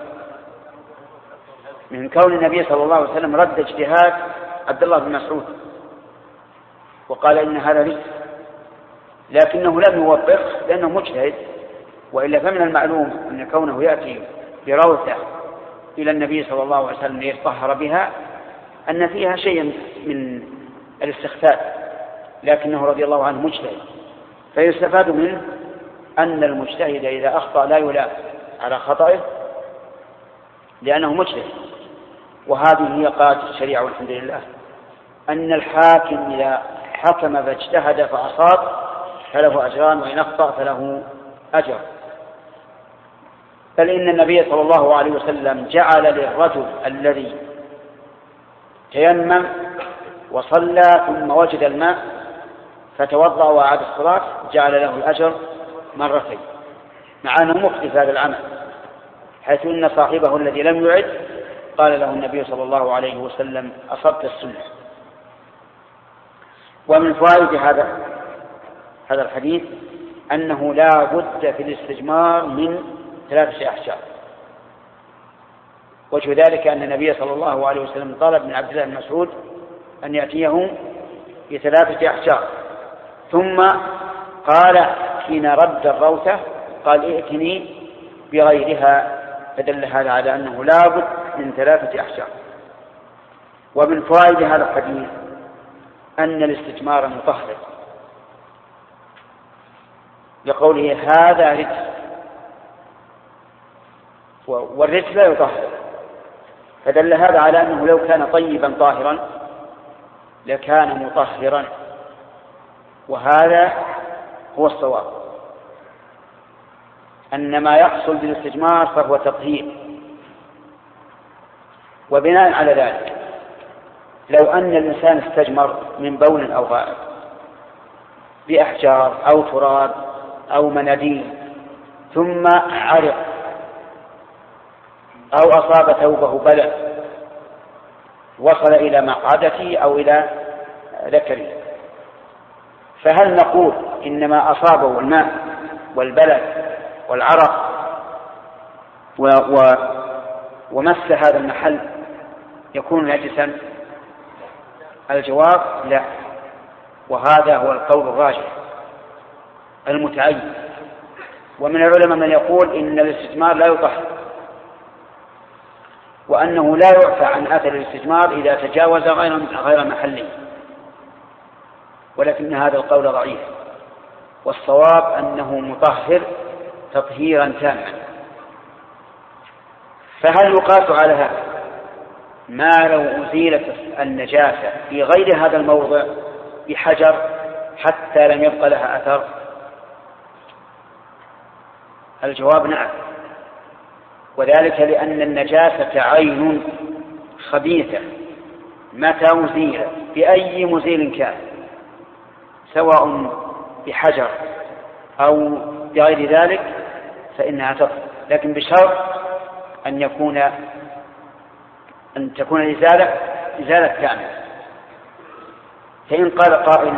من كون النبي صلى الله عليه وسلم رد اجتهاد عبد الله بن مسعود وقال إن هذا رجس، لكنه لم يوبخ لأنه مجتهد، وإلا فمن المعلوم أن كونه يأتي بروثة إلى النبي صلى الله عليه وسلم ليتطهر بها أن فيها شيء من الاستخفاف، لكنه رضي الله عنه مجتهد، فيستفاد منه أن المجتهد إذا أخطأ لا يلام على خطئه لأنه مجتهد. وهذه هي قاعدة الشريعة والحمد لله، أن الحاكم إذا حكم فاجتهد فأصاب فله أجران وإن أخطأ فله أجر. بل إن النبي صلى الله عليه وسلم جعل للرجل الذي تيمم وصلى ثم وجد الماء فتوضأ وأعاد الصلاة جعل له الأجر مرتين، مع أنه مخطئ في هذا العمل، حيث أن صاحبه الذي لم يعد قال له النبي صلى الله عليه وسلم أصبت السنة. ومن فوائد هذا الحديث أنه لا بد في الاستجمار من 3 أحجار. وجه ذلك أن النبي صلى الله عليه وسلم طلب من عبد الله بن مسعود أن يأتيه ب3 أحجار، ثم قال حين رد الروثة قال ائتني بغيرها، فدل هذا على أنه لا بد من 3 أحجار. ومن فوائد هذا الحديث أن الاستجمار مطهر، لقوله هذا رجس، والرجس لا يطهر، فدل هذا على أنه لو كان طيبا طاهرا لكان مطهرا، وهذا هو الصواب، أن ما يحصل بالاستجمار فهو تطهير. وبناء على ذلك لو أن الإنسان استجمر من بول أو غائط بأحجار أو تراب أو مناديل ثم عرق أو أصاب ثوبه بلل وصل إلى مقعدته أو إلى ذكره، فهل نقول إنما أصابه الماء والبلل والعرق ومس هذا المحل يكون نجسا؟ الجواب لا، وهذا هو القول الراجح المتعين. ومن العلماء من يقول إن الاستجمار لا يطهر، وأنه لا يعفى عن أثر الاستجمار إذا تجاوز غير محله، ولكن هذا القول ضعيف، والصواب أنه مطهر تطهيرا تاما. فهل يقاس على هذا ما لو أزيلت النجاسة في غير هذا الموضع بحجر حتى لم يبق لها أثر؟ الجواب نعم، وذلك لأن النجاسة عين خبيثة متى أزيلت بأي مزيل كان سواء بحجر أو بغير ذلك فإنها تطهر، لكن بشرط أن تكون إزالة كاملة. فإن قال قائل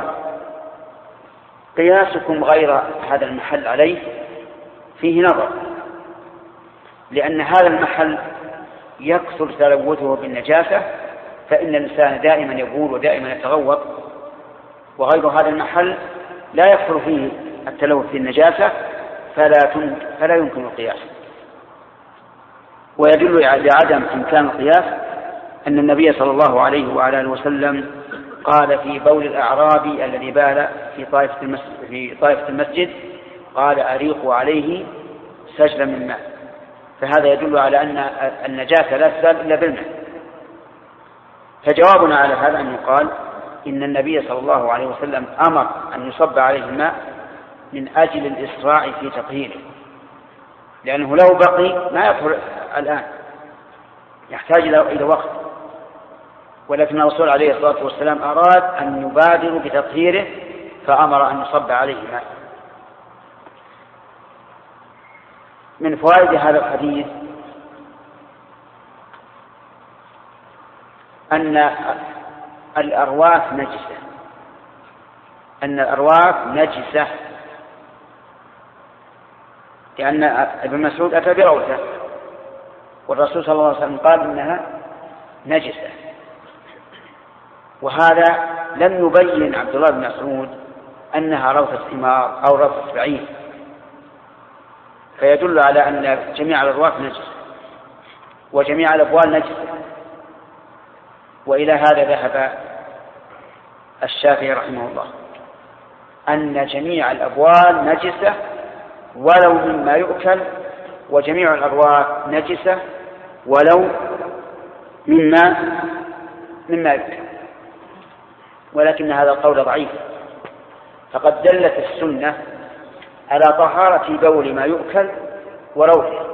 قياسكم غير هذا المحل عليه فيه نظر، لأن هذا المحل يكثر تلوثه بالنجاسة، فإن الإنسان دائما يبول ودائما يتغوط، وغير هذا المحل لا يكثر فيه التلوث بالنجاسة فلا يمكن القياس. ويدل لعدم إمكان القياس أن النبي صلى الله عليه وعلى آله وسلم قال في بول الأعرابي الذي بال في طائفة المسجد قال أريقوا عليه سجلا من ماء، فهذا يدل على أن النجاسة لا تزال إلا بالماء. فجوابنا على هذا أن يقال إن النبي صلى الله عليه وسلم أمر أن يصب عليه الماء من أجل الإسراع في تطهيره، لأنه لو بقي ما يطهر الآن، يحتاج إلى وقت، ولكن الرسول عليه الصلاة والسلام أراد أن يبادر بتطهيره فأمر أن يصب عليه ماء. من فوائد هذا الحديث أن الأرواث نجسة، لأن ابن مسعود أتى بروثة والرسول صلى الله عليه وسلم قال إنها نجسة، وهذا لم يبين عبد الله بن مسعود أنها روثة حمار أو روثة بعير، فيدل على أن جميع الأرواث نجسة وجميع الأبوال نجسة. وإلى هذا ذهب الشافعي رحمه الله، أن جميع الأبوال نجسة ولو مما يؤكل، وجميع الأرواث نجسة ولو مما يؤكل، ولكن هذا القول ضعيف، فقد دلت السنة على طهارة بول ما يؤكل وروثه،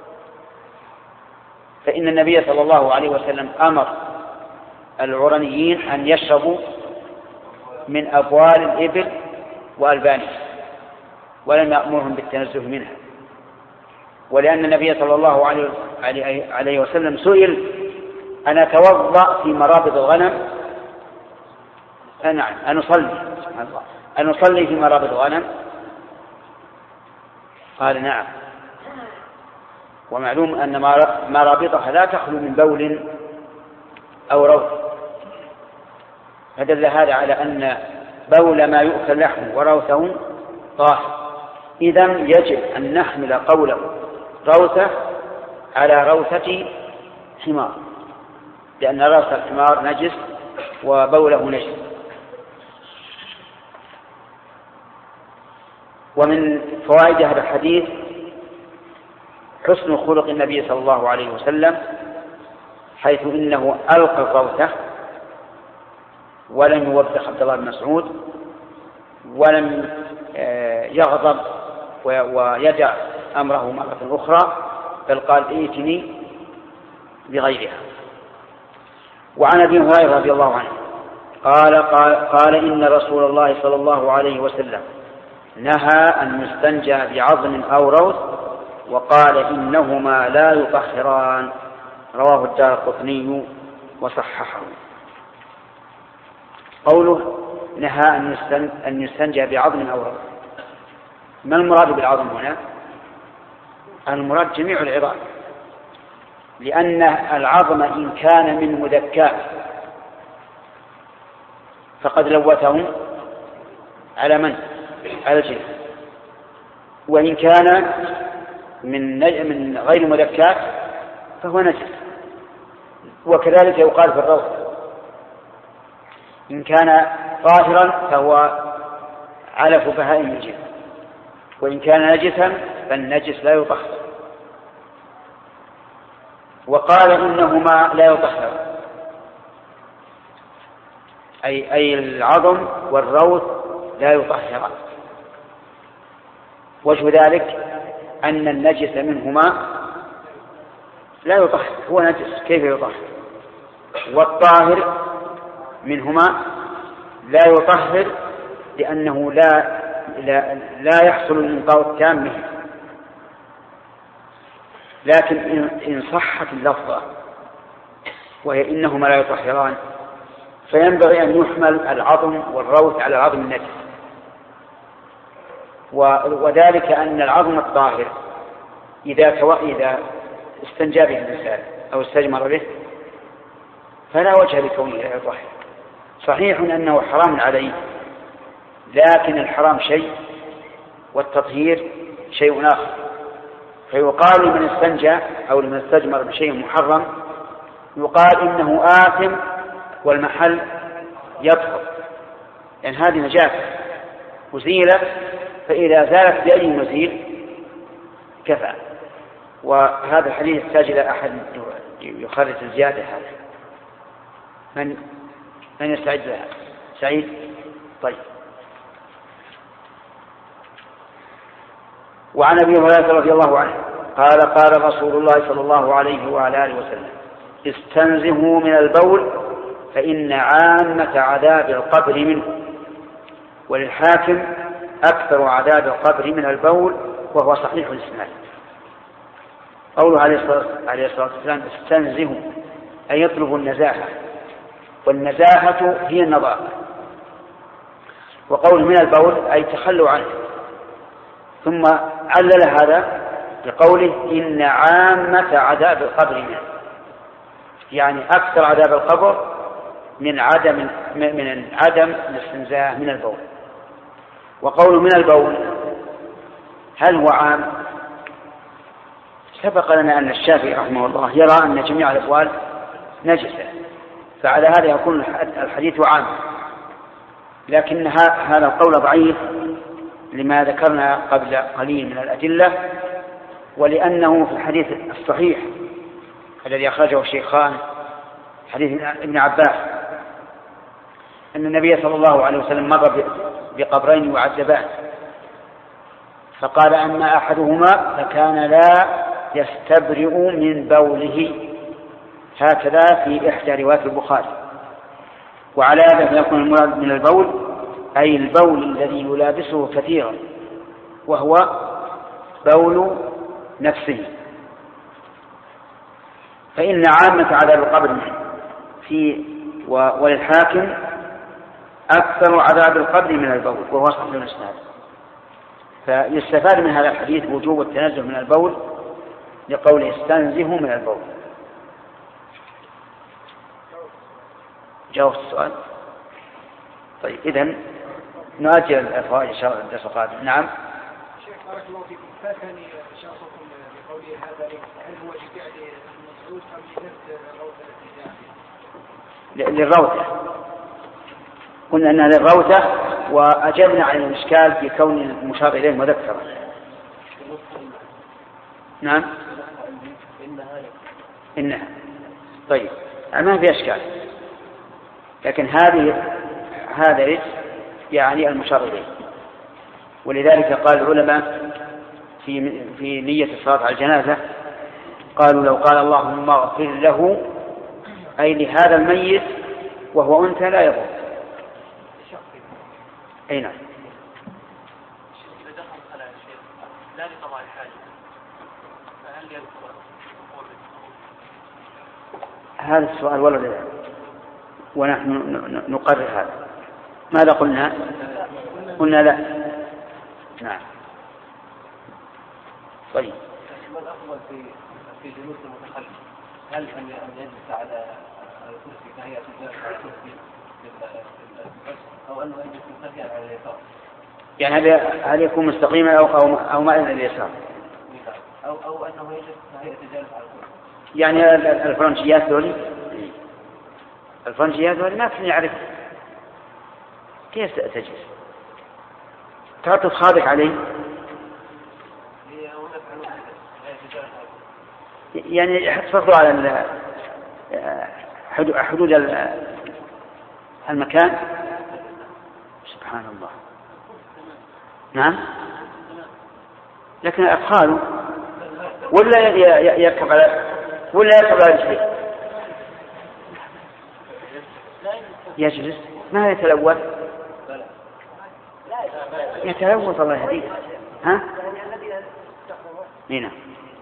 فإن النبي صلى الله عليه وسلم أمر العرنيين أن يشربوا من أبوال الإبل وألبانها، ولم يأمرهم بالتنزه منها. ولأن النبي صلى الله عليه وسلم سئل أن أتوضأ في مرابض الغنم؟ نعم، أن نصلي في مرابض الغنم؟ قال نعم. ومعلوم أن مرابطها لا تخلو من بول أو روث، فدل هذا على أن بول ما يؤكل لحمه وروثه طاهر. إذن يجب أن نحمل قوله روثة على روثة حمار، لأن روث الحمار نجس وبوله نجس. ومن فوائد هذا الحديث حسن خلق النبي صلى الله عليه وسلم، حيث إنه ألقى الروثة ولم يوبخ عبد الله بن مسعود، ولم يغضب ويدع أمره مرة أخرى، بل قال ائتني بغيرها. وعن أبي هريرة رضي الله عنه قال إن رسول الله صلى الله عليه وسلم نهى أن يستنجى بعظم أو روث، وقال إنهما لا يطهران، رواه الدارقطني وصححه. قوله نهى أن يستنجى بعظم أو روث، ما المراد بالعظم هنا؟ المراد جميع العظام، لأن العظم إن كان من مذكات فقد لوثه على من؟ على الجلد، وإن كان من غير مذكات فهو نجس. وكذلك يقال في الروث، إن كان طاهرا فهو علف بهائم الجلد، وإن كان نجسا فالنجس لا يطهر. وقال إنهما لا يطهر، أي العظم والروث لا يطهران. وجه ذلك أن النجس منهما لا يطهر، هو نجس كيف يطهر؟ والطاهر منهما لا يطهر، لأنه لا يحصل الانقاء التام به. لكن إن صحت اللفظة وهي إنهما لا يطهران، فينبغي أن يحمل العظم والروث على العظم النجس، وذلك أن العظم الطاهر إذا استنجى به الإنسان أو استجمر به فلا وجه لكونه لا يطهر. صحيح أنه حرام عليه، لكن الحرام شيء والتطهير شيء آخر. فيقال لمن استنجى أو لمن استجمر بشيء محرم يقال إنه آثم والمحل يطهر، لأن هذه نجاسة أزيلت، فإذا زالت بأي مزيل كفى. وهذا الحديث يحتاج إلى أحد يخرج الزيادة. هذا من يستعد لها؟ سعيد؟ طيب. وعن أبي هريرة رضي الله عنه قال رسول الله صلى الله عليه وعلى آله وسلم استنزهوا من البول فإن عامة عذاب القبر منه. وللحاكم أكثر عذاب القبر من البول، وهو صحيح الإسناد. قوله عليه الصلاة والسلام استنزهوا أي يطلبوا النزاهة، والنزاهة هي النظافة. وقوله من البول أي تخلوا عنه. ثم علل هذا بقوله إن عامة عذاب القبر منه، يعني أكثر عذاب القبر من عدم الاستنزاه من البول. وقوله من البول هل هو عام؟ سبق لنا أن الشافعي رحمه الله يرى أن جميع الأبوال نجسة، فعلى هذا يكون الحديث عام، لكن هذا القول ضعيف لما ذكرنا قبل قليل من الأدلة، ولأنه في الحديث الصحيح الذي أخرجه الشيخان حديث ابن عباس أن النبي صلى الله عليه وسلم مر بقبرين يعذبان، فقال أما أحدهما فكان لا يستبرئ من بوله، هكذا في إحدى روايات البخاري. وعلى هذا فيكون المراد من البول أي البول الذي يلابسه كثيرا، وهو بول نفسه. فإن عامة عذاب القبر وللحاكم أكثر عذاب القبر من البول، وهو صحيح الإسناد. فيستفاد من هذا الحديث وجوب التنزه من البول لقوله استنزهوا من البول. جاوبت السؤال؟ طيب إذن نؤجل الفوائد إن شاء الله الدرس القادم. نعم. شيخ بارك الله فيكم، فاتني شخصكم بقوله هذا هل هو لفعل المسعود أم لنفس الروثة؟ للروثة، قلنا أنها للروثة، وأجبنا عن الإشكال في كون المشار إليه مذكرا. نعم إنها طيب ما في إشكال، لكن هذا رجل يعني المشار إليه. ولذلك قال العلماء في نية الصلاة على الجنازة، قالوا لو قال اللهم اغفر له أي لهذا الميت وهو أنثى لا يضر. أي نعم. إذا دخل على الشيخ لا لقضاء الحاجة فهل يذكر؟ هذا السؤال ولا لا؟ ونحن نقرر هذا. ماذا قلنا؟ قلنا لا. نعم. طيب. ما الأفضل في جلوس المتخلف؟ هل أن يجلس على الكرسي كهيئة الجالس على الكرسي أو أنه يجلس متكئا على اليسار؟ يعني هل يكون مستقيما أو مائلا لليسار؟ أو أنه يجلس كهيئة الجالس على الكرسي. يعني الفرنسيات ذولي ما كنا يعرف كيف تجلس، تحط خاضك عليه، يعني يحط فضله على حدود المكان. سبحان الله. نعم. لكن أدخاله ولا يركب على رجليه، يجلس ما يتلوث، يتلوث الله يهديه. ها؟ هنا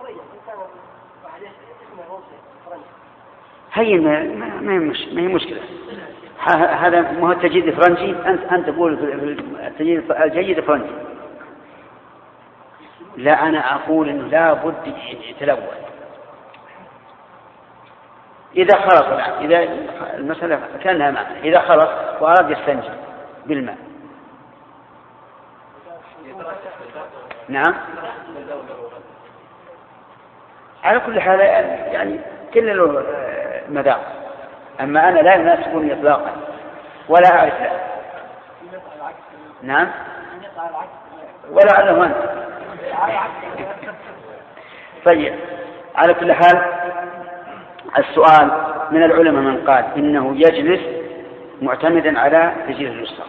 هي ما هي مشكلة. هذا ما هو التجديد الفرنسي. أنت تقول التجديد الجيد الفرنسي. لا، أنا أقول إنه لا بد يتلوث إذا خلص. إذا المسألة كانها معنا، إذا خلص وأراد يستنجي بالماء. نعم. على كل حال يعني كل له مذاق، أما أنا لا يناسبني إطلاقا ولا أعرف. نعم. ولا أعلم أنت. طيب على كل حال السؤال من العلماء من قال إنه يجلس معتمدا على رجله اليسرى،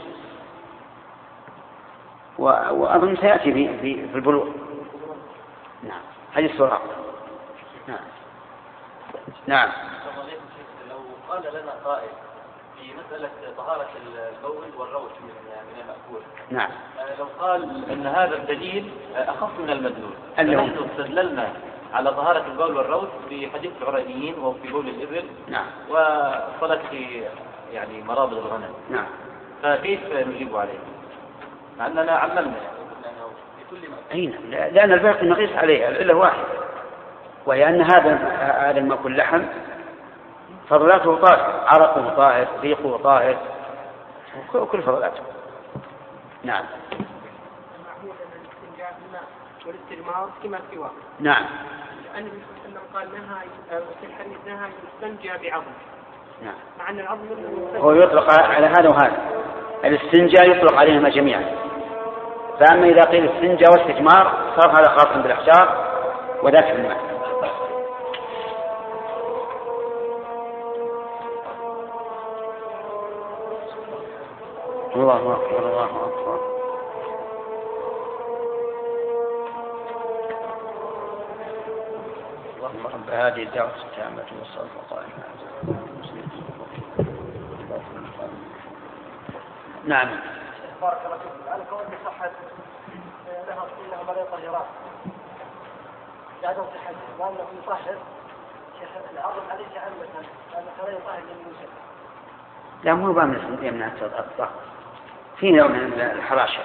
وأظن سيأتي في البلوغ. نعم. حديث السراق. نعم. نعم. لو قال لنا قائل في مسألة طهارة البول والروث من المأكول، نعم، لو قال أن هذا الدليل أخف من المدلول، نحن استدللنا على طهارة البول والروث في حديث العرانيين وفي بول الإبل، نعم، وصلت في يعني مرابض الغنم، نعم، فكيف نجيب عليه؟ مع أننا علمنا أين؟ لأن الفرق نقيس عليه العلة واحد، وهي أن هذا المأكل لحم فضلاته طاهر، عرقه طاهر، ريقه طاهر، كل فضلاته. نعم. معمول الاستنجاء بالماء والاستجمار كما سواه. نعم. لأن النبي صلى الله عليه وسلم قال نهى في الحديث نهى يستنجى بعظم. نعم. مع أن العظم هو يطلق على هذا وهذا، الاستنجاء يطلق عليهما جميعا، فأما إذا قيل استنجاء واستجمار صار هذا خاص بالأحجار وذاك بالماء. الله أكبر الله أكبر. اللهم رب هذه الدعوة التامة والصلاة القائمة. نعم. بارك الله فيك. على كون صحة لها مريض طهران. عدم صحة لأنه يطهر شيخ العرض عليه عامة لأنه لا يطهر للموسى. لا مو بامن يمنع الطهر. في نوع من الحراشة.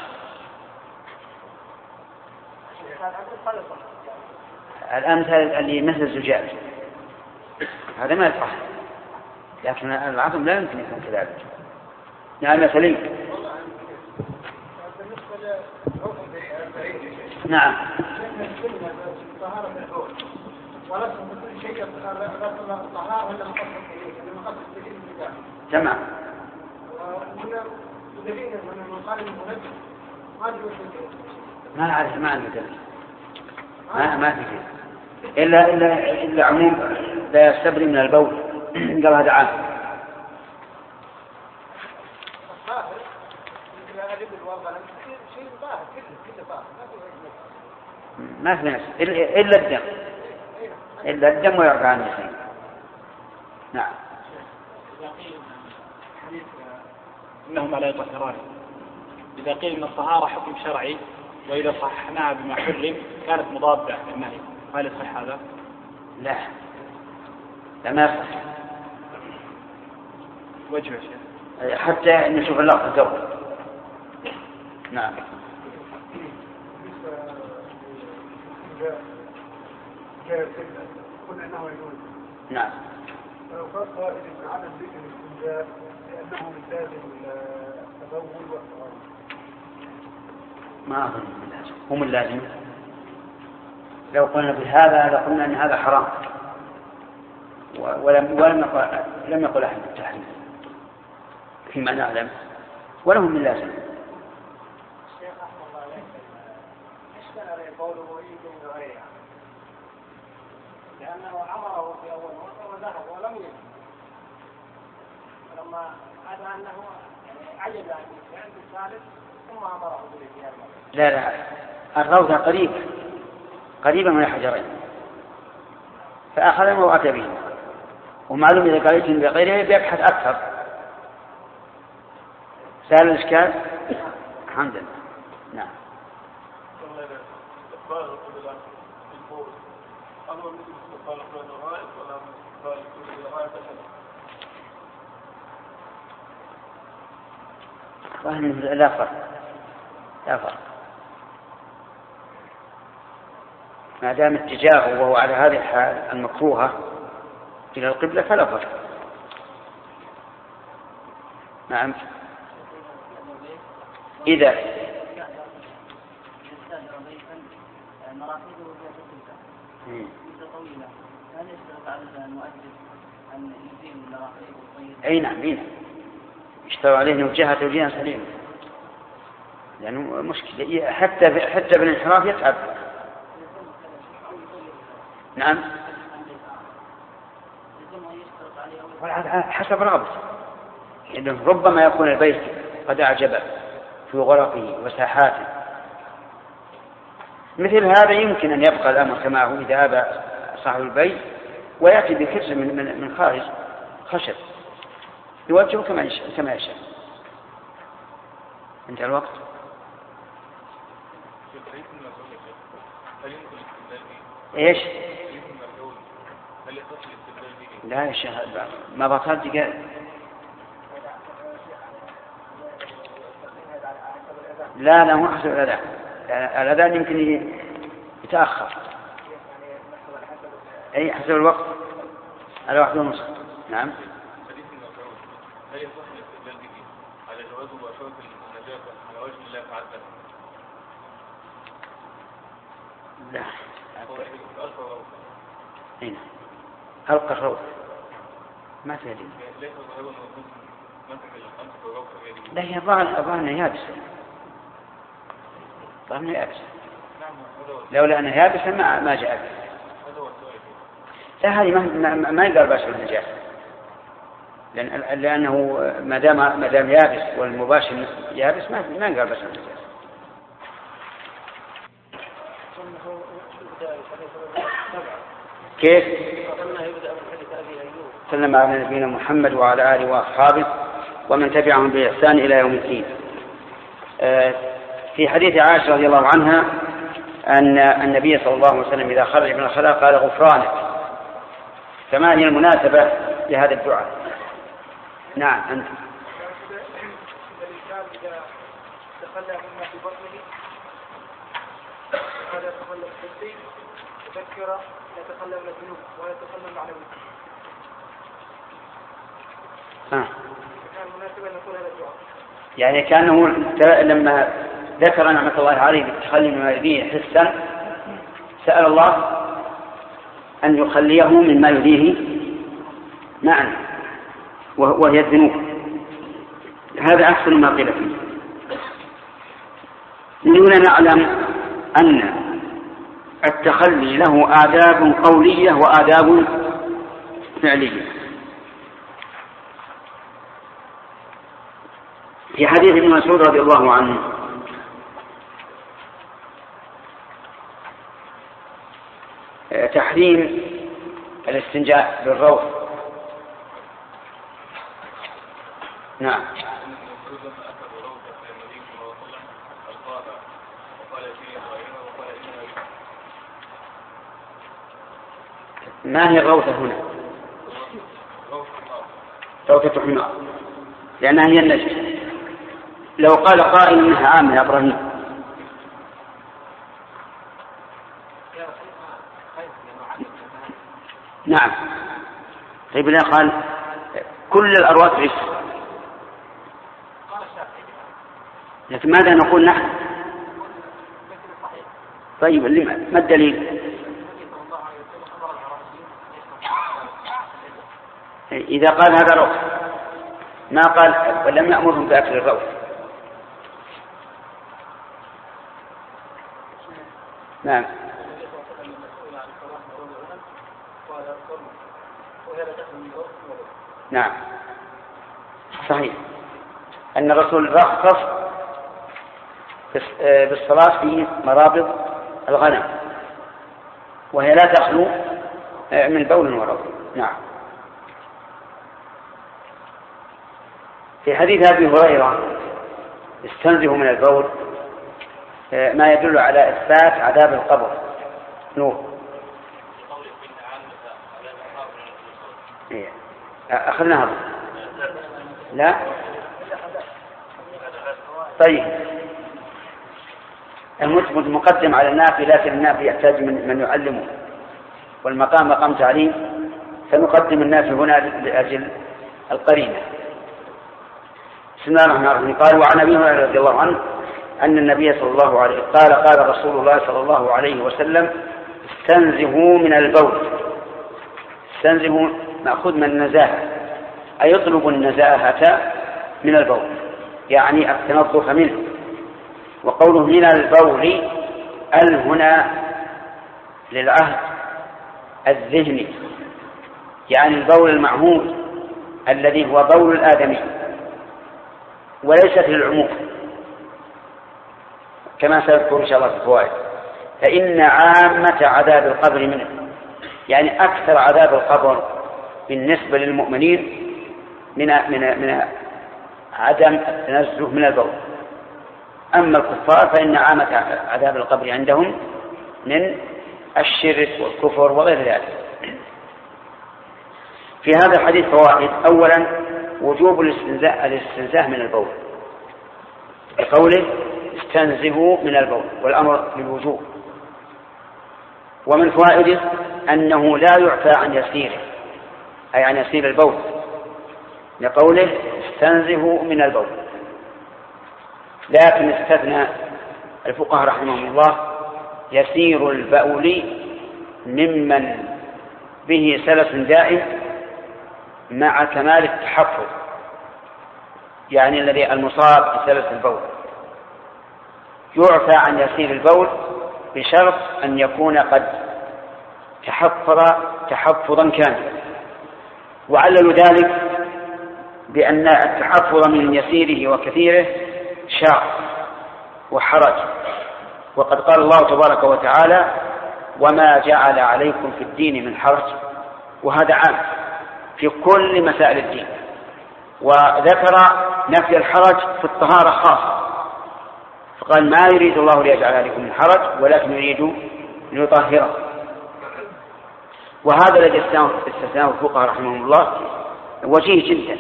الأمثل اللي مثل الزجاج هذا ما يطهر، لكن العظم لا يمكن يكون كذلك. نعم مثلي. نعم. تمام. ما أعرف ما عنده دليل. ما في شيء إلا عموم لا يستبري من البول قال هذا عام. ما في نفس إلا الدم ويرجع عن النسيم. نعم. إنهما لا يطهران. إذا قيل إن الطهارة حكم شرعي وإذا صححناها بما حرم كانت مضادة للنهي، هل يصح هذا؟ لا ما يصح. وجه شيء حتى نشوف اللفظ الدور. نعم. نعم. قائل من عدم ذكر الاستنجاء لأنه من لازم التبول والطهارة. ما أظن من لازم. هم اللازم. لو قلنا بهذا لقلنا أن هذا حرام لم يقل أحد بالتحريم فيما نعلم، ولهم من لازم. الشيخ أحمد الله عليك اشكال عليه قوله يجب من غيرها لأنه عمره في أول مرة وذهب ولم يجب، فلما عاد أنه عجب عن الفعل الثالث ثم أمره بالإتيان. لا الروضة قريبة من الحجرين فأخذ وأتى به، ومعلوم إذا قال يتم بغيره بيبحث أكثر. سأل الإشكال. الحمد لله. نعم. لا فرق ما دام اتجاهه وهو على هذه الحال المكروهة إلى القبلة فلا فرق. نعم. إذا أي نعم اشتروا عليه نوجهة توجيها سليما، لأنه مشكلة حتى بالانحراف يتعب. نعم. حسب رغبته، لأنه ربما يكون البيت قد أعجبه في غرفه وساحاته، مثل هذا يمكن أن يبقى الأمر كما هو إذا أبى صاحب البيت ويأتي بكرس من خارج خشب يوجهه كما يشاء. انتهى الوقت. ايش؟ لا يا شيخ ما بطلت قال لا مو حسب الأذان. الأذان يمكن يتأخر. أي حسب الوقت على 1:30. نعم. هل يصح الاستدلال به على جواز مباشرة النجاسة على وجه الله تعالى؟ لا. هنا ألقى الروح ما تدري. ليس ظاهرا مسح الأنف والروح بيده. لا هي ظاهرنا يابسة. ظاهرنا يابسة. لولا أنها يابسة ما جاء. لا هذه ما يقال باشر النجاسة. لأنه ما دام يابس والمباشر يابس ما نقال بس النجاسة. كيف؟ سلم على نبينا محمد وعلى آله وأصحابه ومن تبعهم بإحسان إلى يوم الدين. في حديث عائشة رضي الله عنها أن النبي صلى الله عليه وسلم إذا خرج من الخلاء قال غفرانك. فما هي المناسبة لهذا الدعاء؟ نعم أنت. الإنسان إذا تخلى مما في بطنه هذا يتخلى بالحسين تذكر يتخلى من الذنوب ويتخلى المعنوي. كان مناسبا أن يقول هذا الدعاء. يعني كانه لما ذكر نعمة الله عليه بالتخلي مما يليه حسا سأل الله أن يخليه مما يليه معنى وهي الذنوب. هذا أحسن ما قيل فيه. من هنا نعلم أن التخلي له آداب قولية وآداب فعلية. في حديث ابن مسعود رضي الله عنه تحريم الاستنجاء بالروث. نعم. ما هي الروثة هنا؟ روثة حمار لأنها هي النجس. لو قال قائل إنها عامة يا إبراهيم. نعم. طيب لا قال كل الأرواث عش. لكن ماذا نقول نحن؟ طيب ما الدليل؟ إذا قال هذا روث ما قال ولم يأمرهم بأكل الروث. نعم. نعم صحيح أن الرسول رخص بالصلاة في مرابض الغنم وهي لا تخلو من بول وروث. نعم. في حديث أبي هريرة استنزه من البول ما يدل على إثبات عذاب القبر. نور. أخذناها لا. طيب المقدم على النافي لكن النافي يحتاج من يعلمه والمقام مقام تعليم فنقدم النافي هنا لأجل القرينة. بسم الله الرحمن الرحيم. قال وعن أبي هريرة رضي الله عنه أن النبي صلى الله عليه قال رسول الله صلى الله عليه وسلم استنزهوا من البول. استنزهوا مأخوذ من النزاهة أي يطلب النزاهة من البول يعني التنظف منه. وقوله من البول هنا للعهد الذهني يعني البول المعهود الذي هو بول الآدمي وليست للعموم كما سيذكر إن شاء الله في الفوائد. فإن عامة عذاب القبر منه يعني أكثر عذاب القبر بالنسبة للمؤمنين من عدم التنزه من البول. أما الكفار فإن عامة عذاب القبر عندهم من الشرك والكفر وغير ذلك. في هذا الحديث فوائد. أولا وجوب الاستنزاه من البول بقوله استنزهوا من البول والأمر للوجوب. ومن فوائده أنه لا يعفى عن يسيره أي عن يسير البول لقوله استنزهوا من البول. لكن استثنى الفقهاء رحمهم الله يسير البول ممن به سلس دائم مع كمال التحفظ يعني الذي المصاب بسلس البول يعفى عن يسير البول بشرط أن يكون قد تحفظ تحفظا كاملا. وعلل ذلك بأن التحفظ من يسيره وكثيره شاق وحرج، وقد قال الله تبارك وتعالى: وما جعل عليكم في الدين من حرج، وهذا عام في كل مسائل الدين. وذكر نفي الحرج في الطهارة خاصة، فقال: ما يريد الله ليجعل عليكم من حرج ولكن يريد ليطهره. وهذا الذي استثناه الفقهاء رحمهم الله وجيه جدا،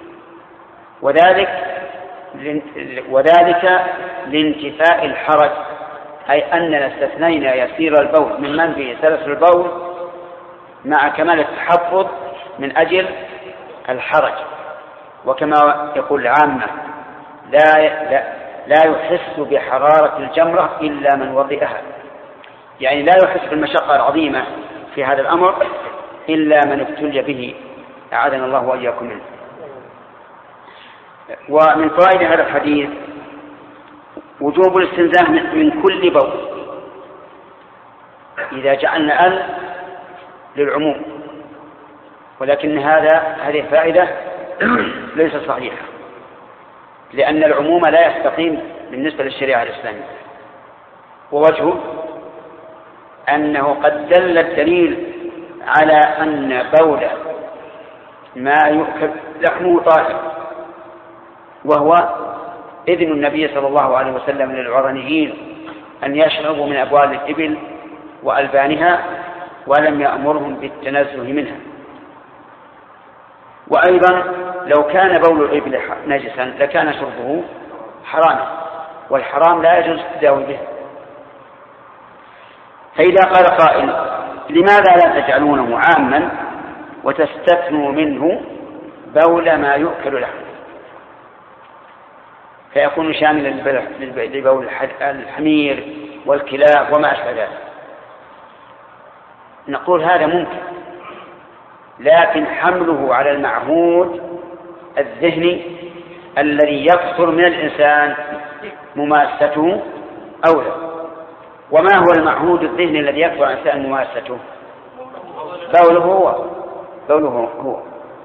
وذلك لانتفاء الحرج، أي أننا استثنينا يسير البول من منفي سلس البول مع كمال التحفظ من أجل الحرج. وكما يقول العامة: لا يحس بحرارة الجمرة إلا من وطئها، يعني لا يحس بالمشقة العظيمة في هذا الأمر إلا من ابتلي به، أعاذنا الله وإياكم منه. ومن فوائد هذا الحديث وجوب الاستنزاه من كل بول، إذا جعلنا للعموم، ولكن هذه الفائدة ليست صحيحة، لأن العموم لا يستقيم بالنسبة للشريعة الإسلامية. ووجهه أنه قد دل الدليل على أن بول ما يؤكل لحمه طاهر، وهو إذن النبي صلى الله عليه وسلم للعرنيين أن يشربوا من أبوال الإبل وألبانها، ولم يأمرهم بالتنزه منها. وأيضا لو كان بول الإبل نجسا لكان شربه حراما، والحرام لا يجوز التداوي به. فإذا قال قائل: لماذا لا تجعلونه عاما وتستثنوا منه بول ما يؤكل لحمه، فيكون شاملا لبول الحمير والكلاب وما أشبه ذلك؟ نقول هذا ممكن، لكن حمله على المعهود الذهني الذي يكثر من الإنسان ممارسته أولى. وما هو المعهود الذهني الذي يكثر عن الإنسان ممارسته؟ بوله هو.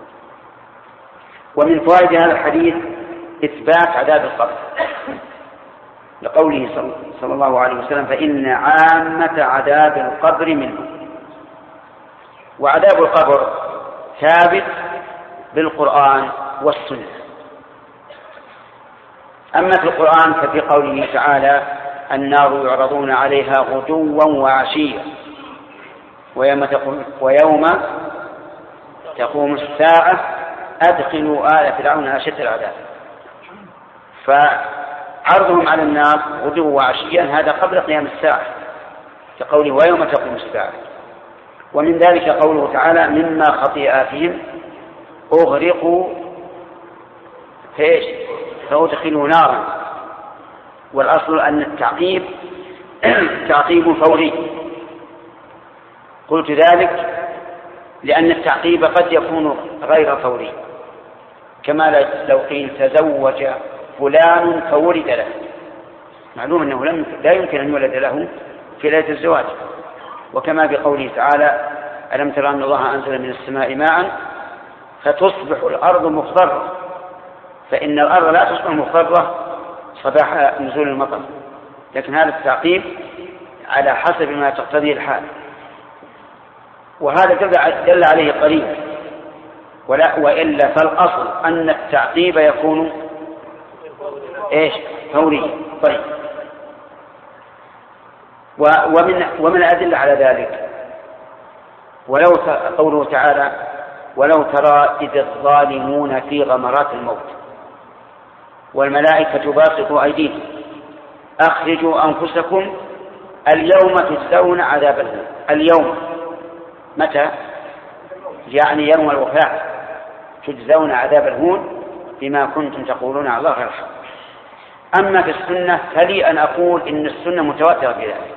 ومن فوائد هذا الحديث إثبات عذاب القبر، لقوله صلى الله عليه وسلم: فإن عامة عذاب القبر منه. وعذاب القبر ثابت بالقرآن والسنة. أما في القرآن ففي قوله تعالى: النار يعرضون عليها غدوا وعشيا ويوم تقوم الساعة أدخلوا آل فرعون أشد العذاب. فعرضهم على النار غدوا وعشيا هذا قبل قيام الساعة، كقوله: ويوم تقوم الساعة. ومن ذلك قوله تعالى: مما خطيئاتهم أغرقوا فأدخلوا نارا. والأصل أن التعقيب تعقيب فوري. قلت ذلك لأن التعقيب قد يكون غير فوري، كما لو قيل: تزوج فلان فولد له، معلوم أنه لا يمكن أن يولد له في ليلة الزواج. وكما بقوله تعالى: ألم تر أن الله أنزل من السماء ماء فتصبح الأرض مخضرة، فإن الأرض لا تصبح مخضرة صباح نزول المطر، لكن هذا التعقيب على حسب ما تقتضيه الحال، وهذا دل عليه قليل. وإلا فالأصل أن التعقيب يكون فوري. طيب، ومن الأدلة على ذلك قوله تعالى: ولو ترى إذ الظالمون في غمرات الموت والملائكة باسطوا أيديهم أخرجوا أنفسكم اليوم تجزون عذاب الهون. اليوم متى؟ يعني يوم الوفاة، تجزون عذاب الهون بما كنتم تقولون على الله غير الحق. أما في السنة فلي أن أقول إن السنة متواترة بذلك،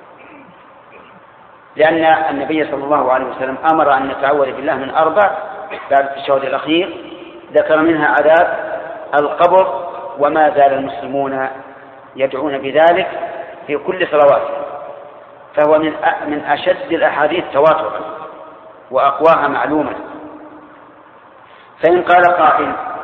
لأن النبي صلى الله عليه وسلم أمر أن نتعوذ بالله من 4 بعد التشهد الأخير، ذكر منها عذاب القبر، وما زال المسلمون يدعون بذلك في كل صلوات، فهو من أشد الأحاديث تواترا وأقواها معلومة. فإن قال قائل: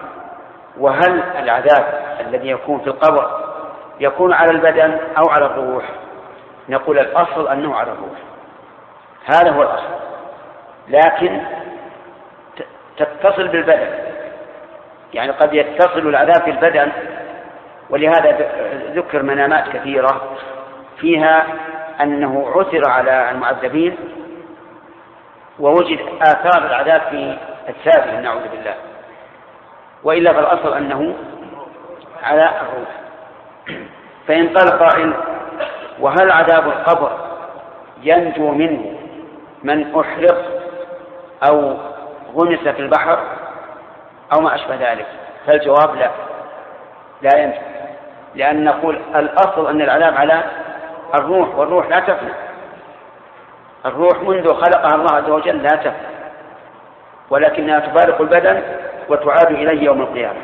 وهل العذاب الذي يكون في القبر يكون على البدن أو على الروح؟ نقول الأصل أنه على الروح، هذا هو الأصل، لكن تتصل بالبدن، يعني قد يتصل العذاب في البدن. ولهذا ذكر منامات كثيرة فيها أنه عثر على المعذبين ووجد آثار العذاب في أجسادهم نعوذ بالله، وإلا فالأصل أنه على الروح. فإن قال قائل: وهل عذاب القبر ينجو منه من أحرق أو غمس في البحر أو ما أشبه ذلك؟ فالجواب لا ينجو، لأن نقول الأصل أن العذاب على الروح، والروح لا تفنى، الروح منذ خلقها الله عز وجل لا تفنى، ولكنها تفارق البدن وتعاد إليه يوم القيامة.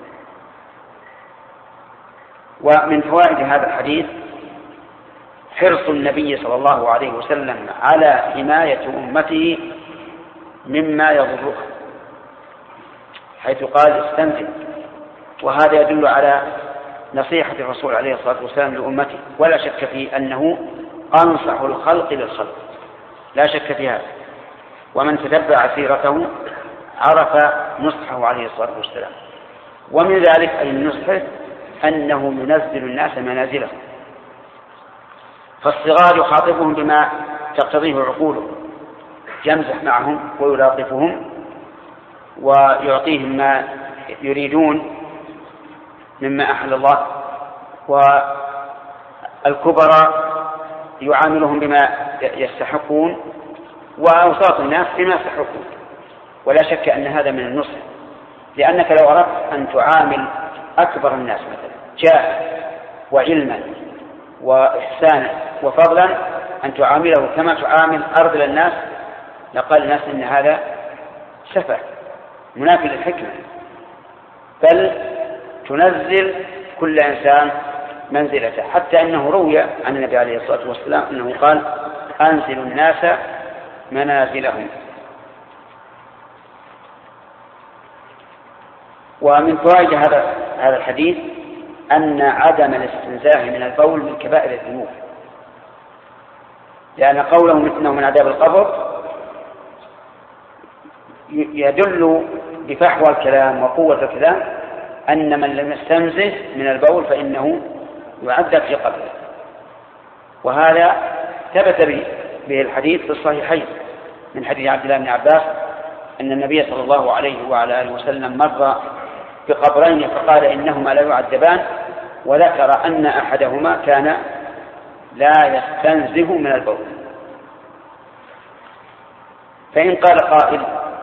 ومن فوائد هذا الحديث حرص النبي صلى الله عليه وسلم على حماية أمته مما يضرها، حيث قال: استنزل. وهذا يدل على نصيحة الرسول عليه الصلاة والسلام لأمته، ولا شك في أنه أنصح الخلق للخلق، لا شك في هذا. ومن تتبع سيرته عرف نصحه عليه الصلاة والسلام. ومن ذلك أي النصح أنه ينزل الناس منازلهم، فالصغار يخاطبهم بما تقتضيه عقولهم، يمزح معهم ويلاطفهم ويعطيهم ما يريدون مما أحل الله، والكبراء يعاملهم بما يستحقون، وأوساط الناس بما يستحقون. ولا شك أن هذا من النصح، لأنك لو أردت أن تعامل أكبر الناس مثلا جاه وعلما وإحسانا وفضلا، أن تعامله كما تعامل أرذل الناس، لقال الناس إن هذا سفه منافي للحكمة، بل تنزل كل إنسان منزلته. حتى أنه روي عن النبي عليه الصلاة والسلام أنه قال: أنزل الناس منازلهم. ومن فوائد هذا الحديث أن عدم الاستنزاه من البول من كبائر الذنوب، لأن قوله مثله من عذاب القبر يدل بفحوى الكلام وقوة الكلام أن من لم يستنزه من البول فإنه يعذب في قبره. وهذا ثبت به الحديث في الصحيحين من حديث عبد الله بن عباس أن النبي صلى الله عليه وعلى آله وسلم مر بقبرين فقال: إنهما لا يعذبان، وذكر أن أحدهما كان لا يستنزه من البول. فإن قال قائل: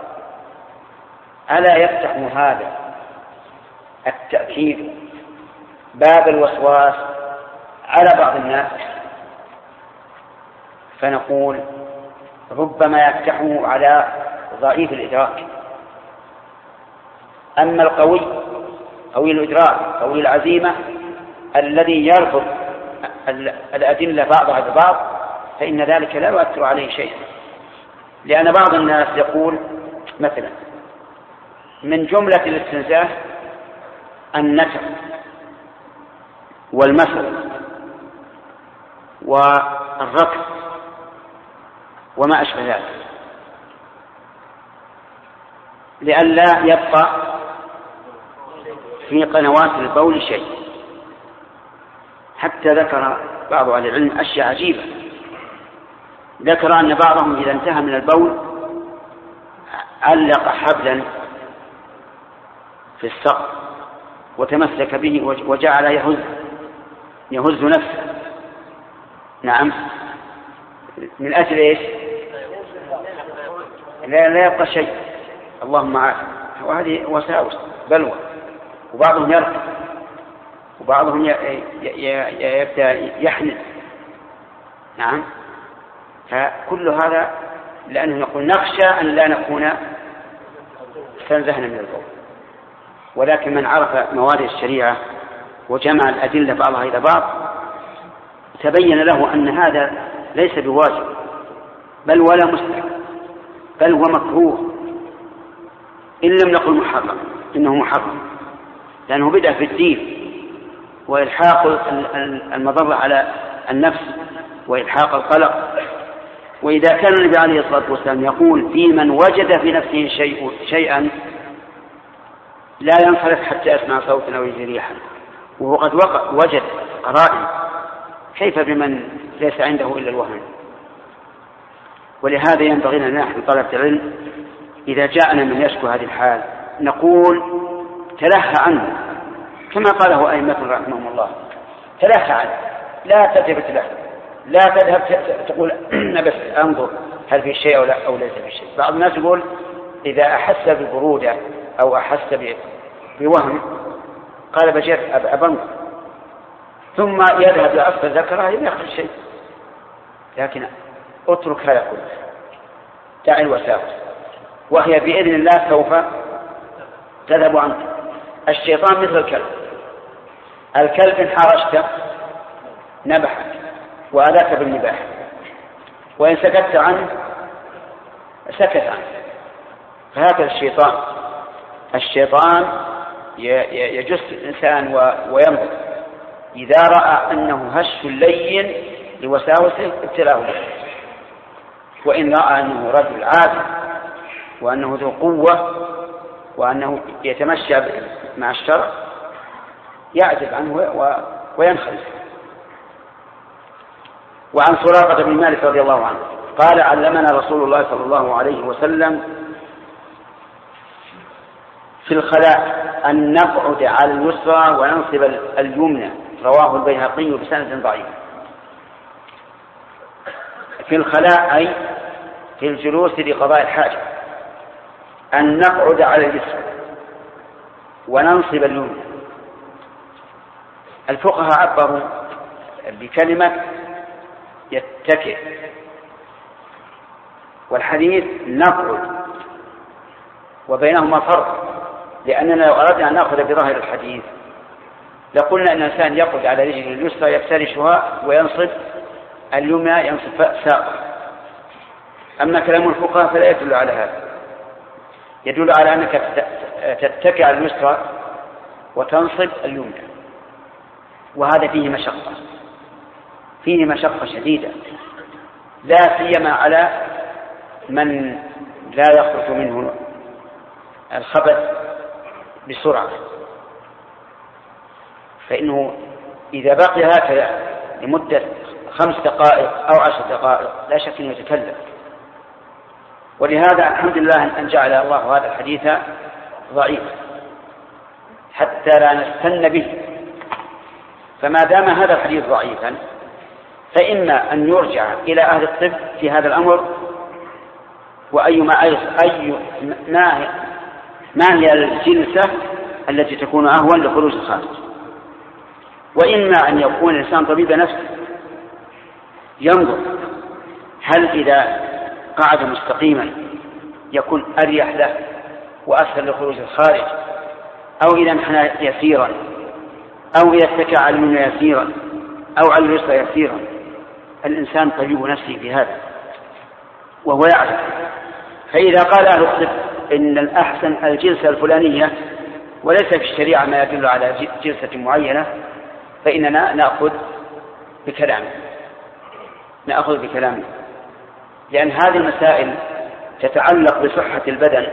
ألا يفتح هذا التأكيد باب الوسواس على بعض الناس؟ فنقول: ربما يفتحه على ضعيف الإدراك. أما القوي قوي الإدراك قوي العزيمة الذي يربط الأدلة بعضها ببعض فإن ذلك لا يؤثر عليه شيء. لأن بعض الناس يقول مثلا: من جملة الاستنزاه النتر والمسح والركض وما أشبه ذلك، لئلا يبقى في قنوات البول شيء. حتى ذكر بعض أهل العلم أشياء عجيبة، ذكر أن بعضهم إذا انتهى من البول علق حبلا في السقف وتمسك به وجعل يهز نفسه. نعم، من أجل إيش؟ لا يبقى شيء، اللهم عافية. وهذه وساوس بلوى. وبعضهم يرقى وبعضهم يبدأ يحنث. نعم، فكل هذا لأنه نقول نخشى أن لا نكون استنزهنا من البول. ولكن من عرف موارد الشريعة وجمع الأدلة بعضها إلى بعض تبين له أن هذا ليس بواجب بل ولا مستحب، بل هو مكروه، إن لم نقل محرم، إنه محرم. لأنه بدأ في الدين وإلحاق المضرة على النفس وإلحاق القلق. وإذا كان النبي عليه الصلاة والسلام يقول في من وجد في نفسه شيئا لا ينصرف حتى يسمع صوتا أو يجد ريحا وهو قد وجد قرائن، كيف بمن ليس عنده إلا الوهم؟ ولهذا ينبغي لنا نحن طلبة العلم إذا جاءنا من يشكو هذه الحال نقول تلهى عنه كما قاله أئمة رحمهم الله، تلهى عنه، لا تلتفت له، لا تذهب تقول بس أنظر هل في شيء أو ليس في شيء. بعض الناس يقول إذا أحس بالبرودة أو أحس بوهم قال بجر أبنظر، ثم يذهب لأصل ذكره يأخذ شيء. لكن اترك هذا كله، دع الوساوس، وهي بإذن الله سوف تذهب عنك. الشيطان مثل الكلب إن حرشته نبحك وأذاك بالنباح، وإن سكت عنه سكت عنه. فهكذا الشيطان يجس الإنسان وينظر، إذا رأى أنه هش لين لوساوسه ابتلاه به، وإن رأى أنه رجل عادل وأنه ذو قوة وأنه يتمشى مع الشرع يعجب عنه وينخلف. وعن سراقة بن مالك رضي الله عنه قال علمنا رسول الله صلى الله عليه وسلم في الخلاء أن نقعد على اليسرى وننصب اليمنى، رواه البيهقي بسند ضعيف. في الخلاء أي في الجلوس لقضاء الحاجة، أن نقعد على اليسرى وننصب اليمنى. الفقهاء عبروا بكلمة يتكئ، والحديث نقعد، وبينهما فرق، لأننا لو أردنا أن نأخذ بظاهر الحديث لقلنا أن الإنسان يقعد على رجله اليسرى يفترشها وينصب اليمنى ينصب ساقه. أما كلام الفقهاء فلا يدل على هذا، يدل على أنك تتكئ على اليسرى وتنصب اليمنى، وهذا فيه مشقة شديدة، لا سيما على من لا يخرج منه الخبث بسرعة، فإنه إذا بقي هكذا لمدة 5 دقائق أو 10 دقائق لا شك أنه يتكلم. ولهذا الحمد لله أن جعل الله هذا الحديث ضعيف حتى لا نستن به. فما دام هذا الحديث ضعيفا فإما أن يرجع إلى أهل الطب في هذا الأمر، ما هي الجلسة التي تكون أهون لخروج الخارج، وإما أن يكون الإنسان طبيب نفسه ينظر هل إذا قعد مستقيما يكون أريح له وأسهل لخروج الخارج، أو إذا انحنى يسيرا، أو إذا اتكى على اليمنى يسيرا أو على اليسرى يسيرا. الإنسان طبيب نفسه في هذا وهو يعلم. فإذا قال أهل الطب إن الأحسن الجلسة الفلانية وليس في الشريعة ما يدل على جلسة معينة، فإننا نأخذ بكلامه، لأن هذه المسائل تتعلق بصحة البدن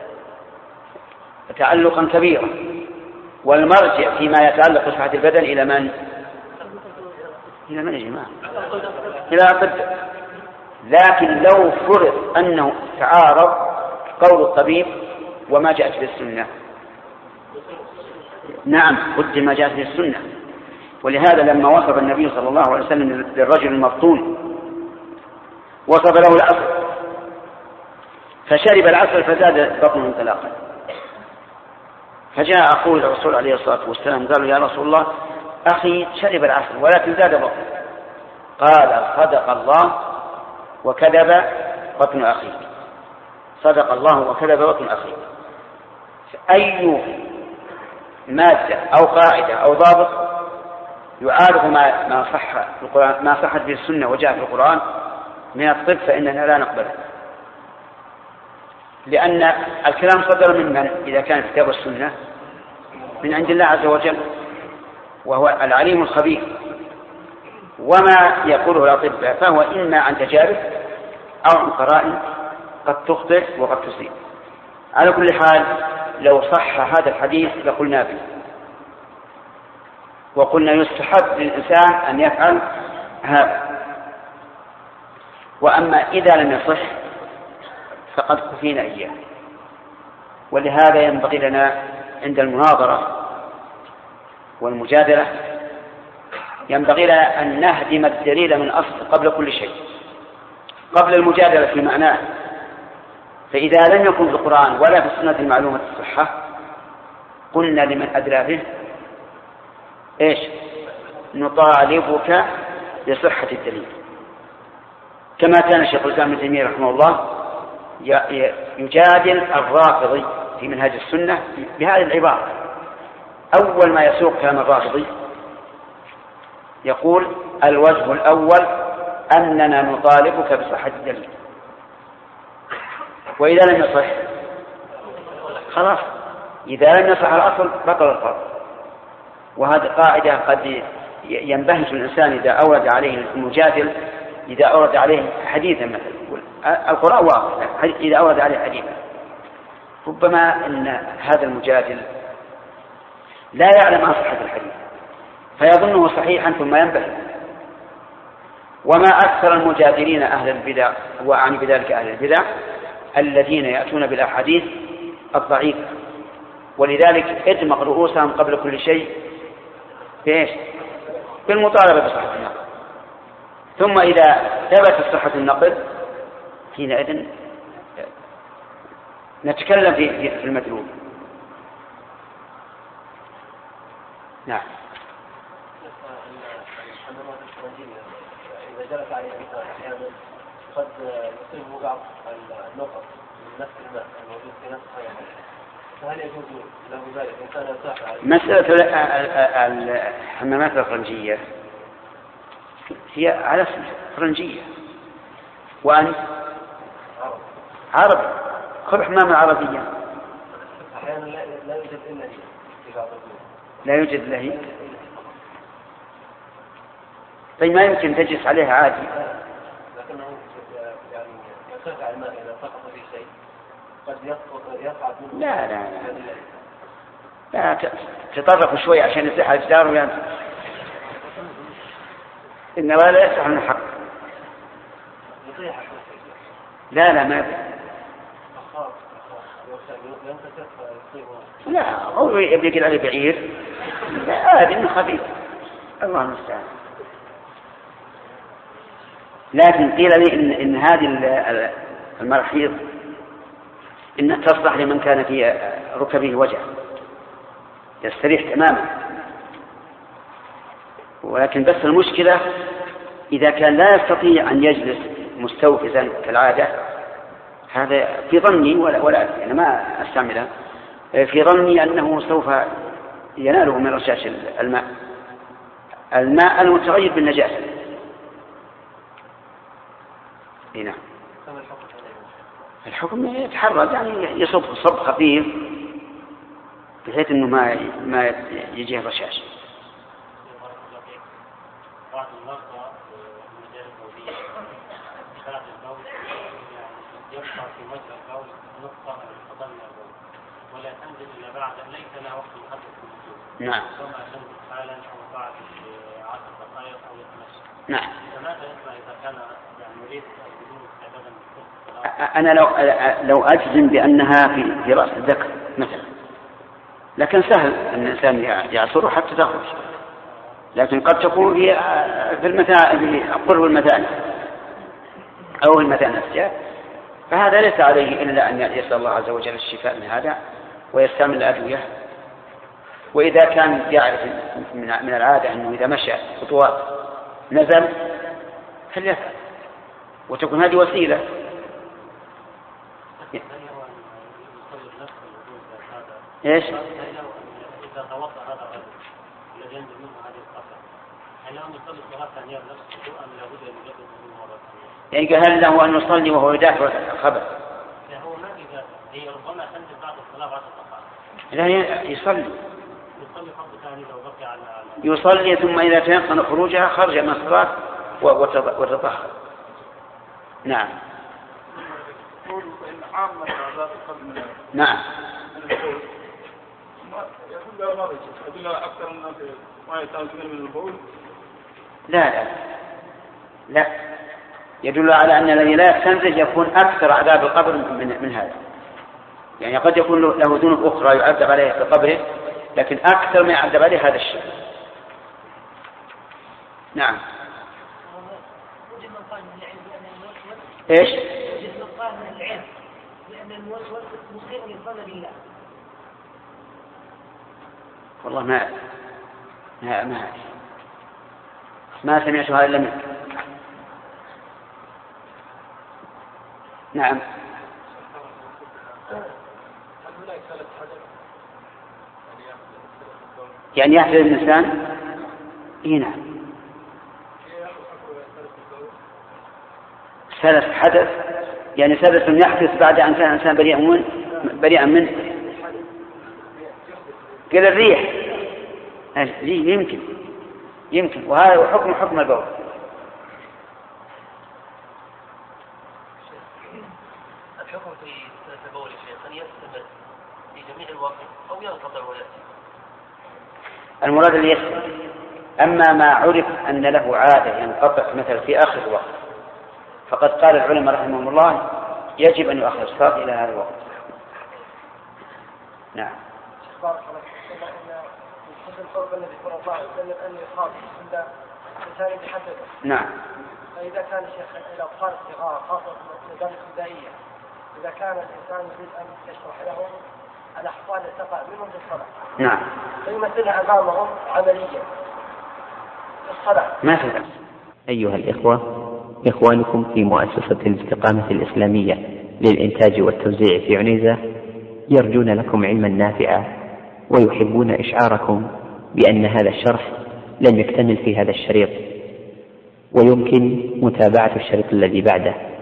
تعلقا كبيرا، والمرجع فيما يتعلق بصحة البدن إلى من يا جماعة؟ إلى الطب. لكن لو فرض أنه تعارض قول الطبيب وما جاءت به السنة، نعم قدم ما جاءت به السنة. ولهذا لما وصف النبي صلى الله عليه وسلم للرجل المبطون وصف له العسل فشرب العسل فزاد بطنه انطلاقا، فجاء أخوه الرسول عليه الصلاة والسلام قالوا يا رسول الله أخي شرب العسل ولكن زاد بطنه، قال صدق الله وكذب بطن أخي، صدق الله وكذب بطن أخي. أي مادة أو قاعدة أو ضابط يعارض ما صحت به السنة وجاء في القرآن من الطب فإننا لا نقبله، لأن الكلام صدر من إذا كان كتاب السنة من عند الله عز وجل، وهو العليم الخبير. وما يقوله الأطباء فهو إما عن تجارب أو عن قرائن قد تخطئ وقد تصيب. على كل حال لو صح هذا الحديث لقلنا به، وقلنا يستحب للإنسان أن يفعل هذا. وأما إذا لم يصح فقد كفينا إياه. ولهذا ينبغي لنا عند المناظرة والمجادلة ينبغي لنا أن نهدم الدليل من أصل قبل كل شيء، قبل المجادلة في معناه. فإذا لم يكن في القرآن ولا في السنة المعلومة الصحة قلنا لمن أدرى به إيش؟ نطالبك بصحة الدليل. كما كان الشيخ الإسلام ابن تيمية رحمه الله يجادل الرافضي في منهاج السنة بهذه العبارة. أول ما يسوق كلام الرافضي يقول: الوجه الأول أننا نطالبك بصحة الدليل، وإذا لم يصح خلاص، إذا لم يصح الأصل بطل الفرض. وهذه قاعدة قد ينبهج الإنسان إذا أورد عليه المجادل، إذا أورد عليه حديثا مثلا، القرآن واضح، إذا أورد عليه حديثا ربما أن هذا المجادل لا يعلم عن صحة الحديث فيظنه صحيحا ثم ينبهج. وما أكثر المجادلين أهل البدع، وأعني بذلك أهل البدع، الذين يأتون بالأحاديث الضعيفة، ولذلك ادمغ رؤوسهم قبل كل شيء بإيش؟ بالمطالبة بصحة النقل. ثم إذا ثبت صحة النقل حينئذ نتكلم في المدلول. نعم. الحمامات الفرنجية إذا جلس عليها الإنسان أحيانا قد يصيبه بعض النقط من نفس الماء الموجود في نفس الحيوان، فهل يجوز له ذلك إن كان يسافر؟ مسألة الحمامات الفرنجية هي على اسم فرنجية، وأنت عربي، خذ حمامة عربية. أحيانا لا يوجد إلا هي في بعض البلاد، لا يوجد إلا هي. طيب ما يمكن تجلس عليها عادي؟ لكنه يعني يرتفع الماء إذا سقط في شيء قد يصعد منه. لا لا لا لا تطرفوا شوي عشان يصيح على الجدار وينزل. إنما لا يصح من الحق. لا لا ما لا هو يبي عليه بعير. لا هذه من خفيف، الله المستعان. لكن قيل لي إن هذه المراحيض إن تصلح لمن كان في ركبه وجع يستريح تماما، ولكن بس المشكلة إذا كان لا يستطيع أن يجلس مستوفزا كالعادة، هذا في ظني ولا أنا ما أستعملها، في ظني أنه سوف يناله من رشاش الماء المتغير بالنجاسة. هنا الحكم يتحرك، يعني يصب صب خفيف بحيث أنه ما يجيه رشاش. بعض المرضى المجال البولية بعد البول يبقى في مجرى البول نقطة من الفضل من البول ولا تنزل إلا بعد ليس لها وقت محدد في الوجود. نعم. ثم تنزل حالا أو بعد 10 دقائق أو يتمشى. نعم. فماذا يسمع إذا كان يعني يريد بدون استعدادا أنا لو أجزم بأنها في رأس الذكر مثلا، لكن سهل أن الإنسان يعصره حتى تخرج، لكن قد تكون في قرب المثانة أو المثانة نفسها، فهذا ليس عليه إلا أن يسأل الله عز وجل الشفاء من هذا ويستعمل الأدوية. وإذا كان يعرف من العادة أنه إذا مشى خطوات نزل فليفعل، وتكون هذه وسيلة. إيش؟ إذا توضأ هذا الرجل الذي ينزل منه هذه القطرة، هل له أن يصلي صلاة ثانية بنفسه أم لابد أن يجدد منه مرة ثانية؟ يعني هل له أن يصلي وهو يدافع الخبر؟ هو ما يدافع، هي ربما تنزل بعد الصلاة بعد الطهارة. لا يصلي يصلي فرض ثاني لو بقي على يصلي ثم إذا تيقن خروجها خرج من الصلاة وتطهر. نعم. نعم. لا يدل على أن الذي لا يستنزج يكون أكثر عذاب القبر من هذا. يعني قد يكون له ذنوب أخرى يعذب عليها في قبره، لكن أكثر ما يعذب عليه هذا الشيء. نعم. إيش؟ والله ما سمعتها إلا منك. نعم. يعني يحدث الإنسان؟ إيه نعم. سلف حدث يعني سلف يحدث بعد أن كان الإنسان بريئا منه. قال الريح يمكن وهذا حكم البول. الحكم في البول أن يستمر في جميع الوقت أو ينقطع ويأتي. المراد اللي يستمر. أما ما عرف أن له عادة ينقطع مثل في آخر الوقت فقد قال العلماء رحمهم الله يجب أن يؤخر الصلاة إلى هذا الوقت. نعم. نعم. فإذا كان الشيخ الأطفال الصغار خاصة النظام الابتدائية إذا كان الإنسان يريد أن يشرح لهم الأحوال التي تقع منهم في الصلاة. نعم. فيمثلها أمامهم عمليا في الصلاة. ما في نفس. أيها الإخوة، إخوانكم في مؤسسة الاستقامة الإسلامية للإنتاج والتوزيع في عنيزة يرجون لكم علما نافعا ويحبون إشعاركم بأن هذا الشرح لم يكتمل في هذا الشريط ويمكن متابعة الشريط الذي بعده.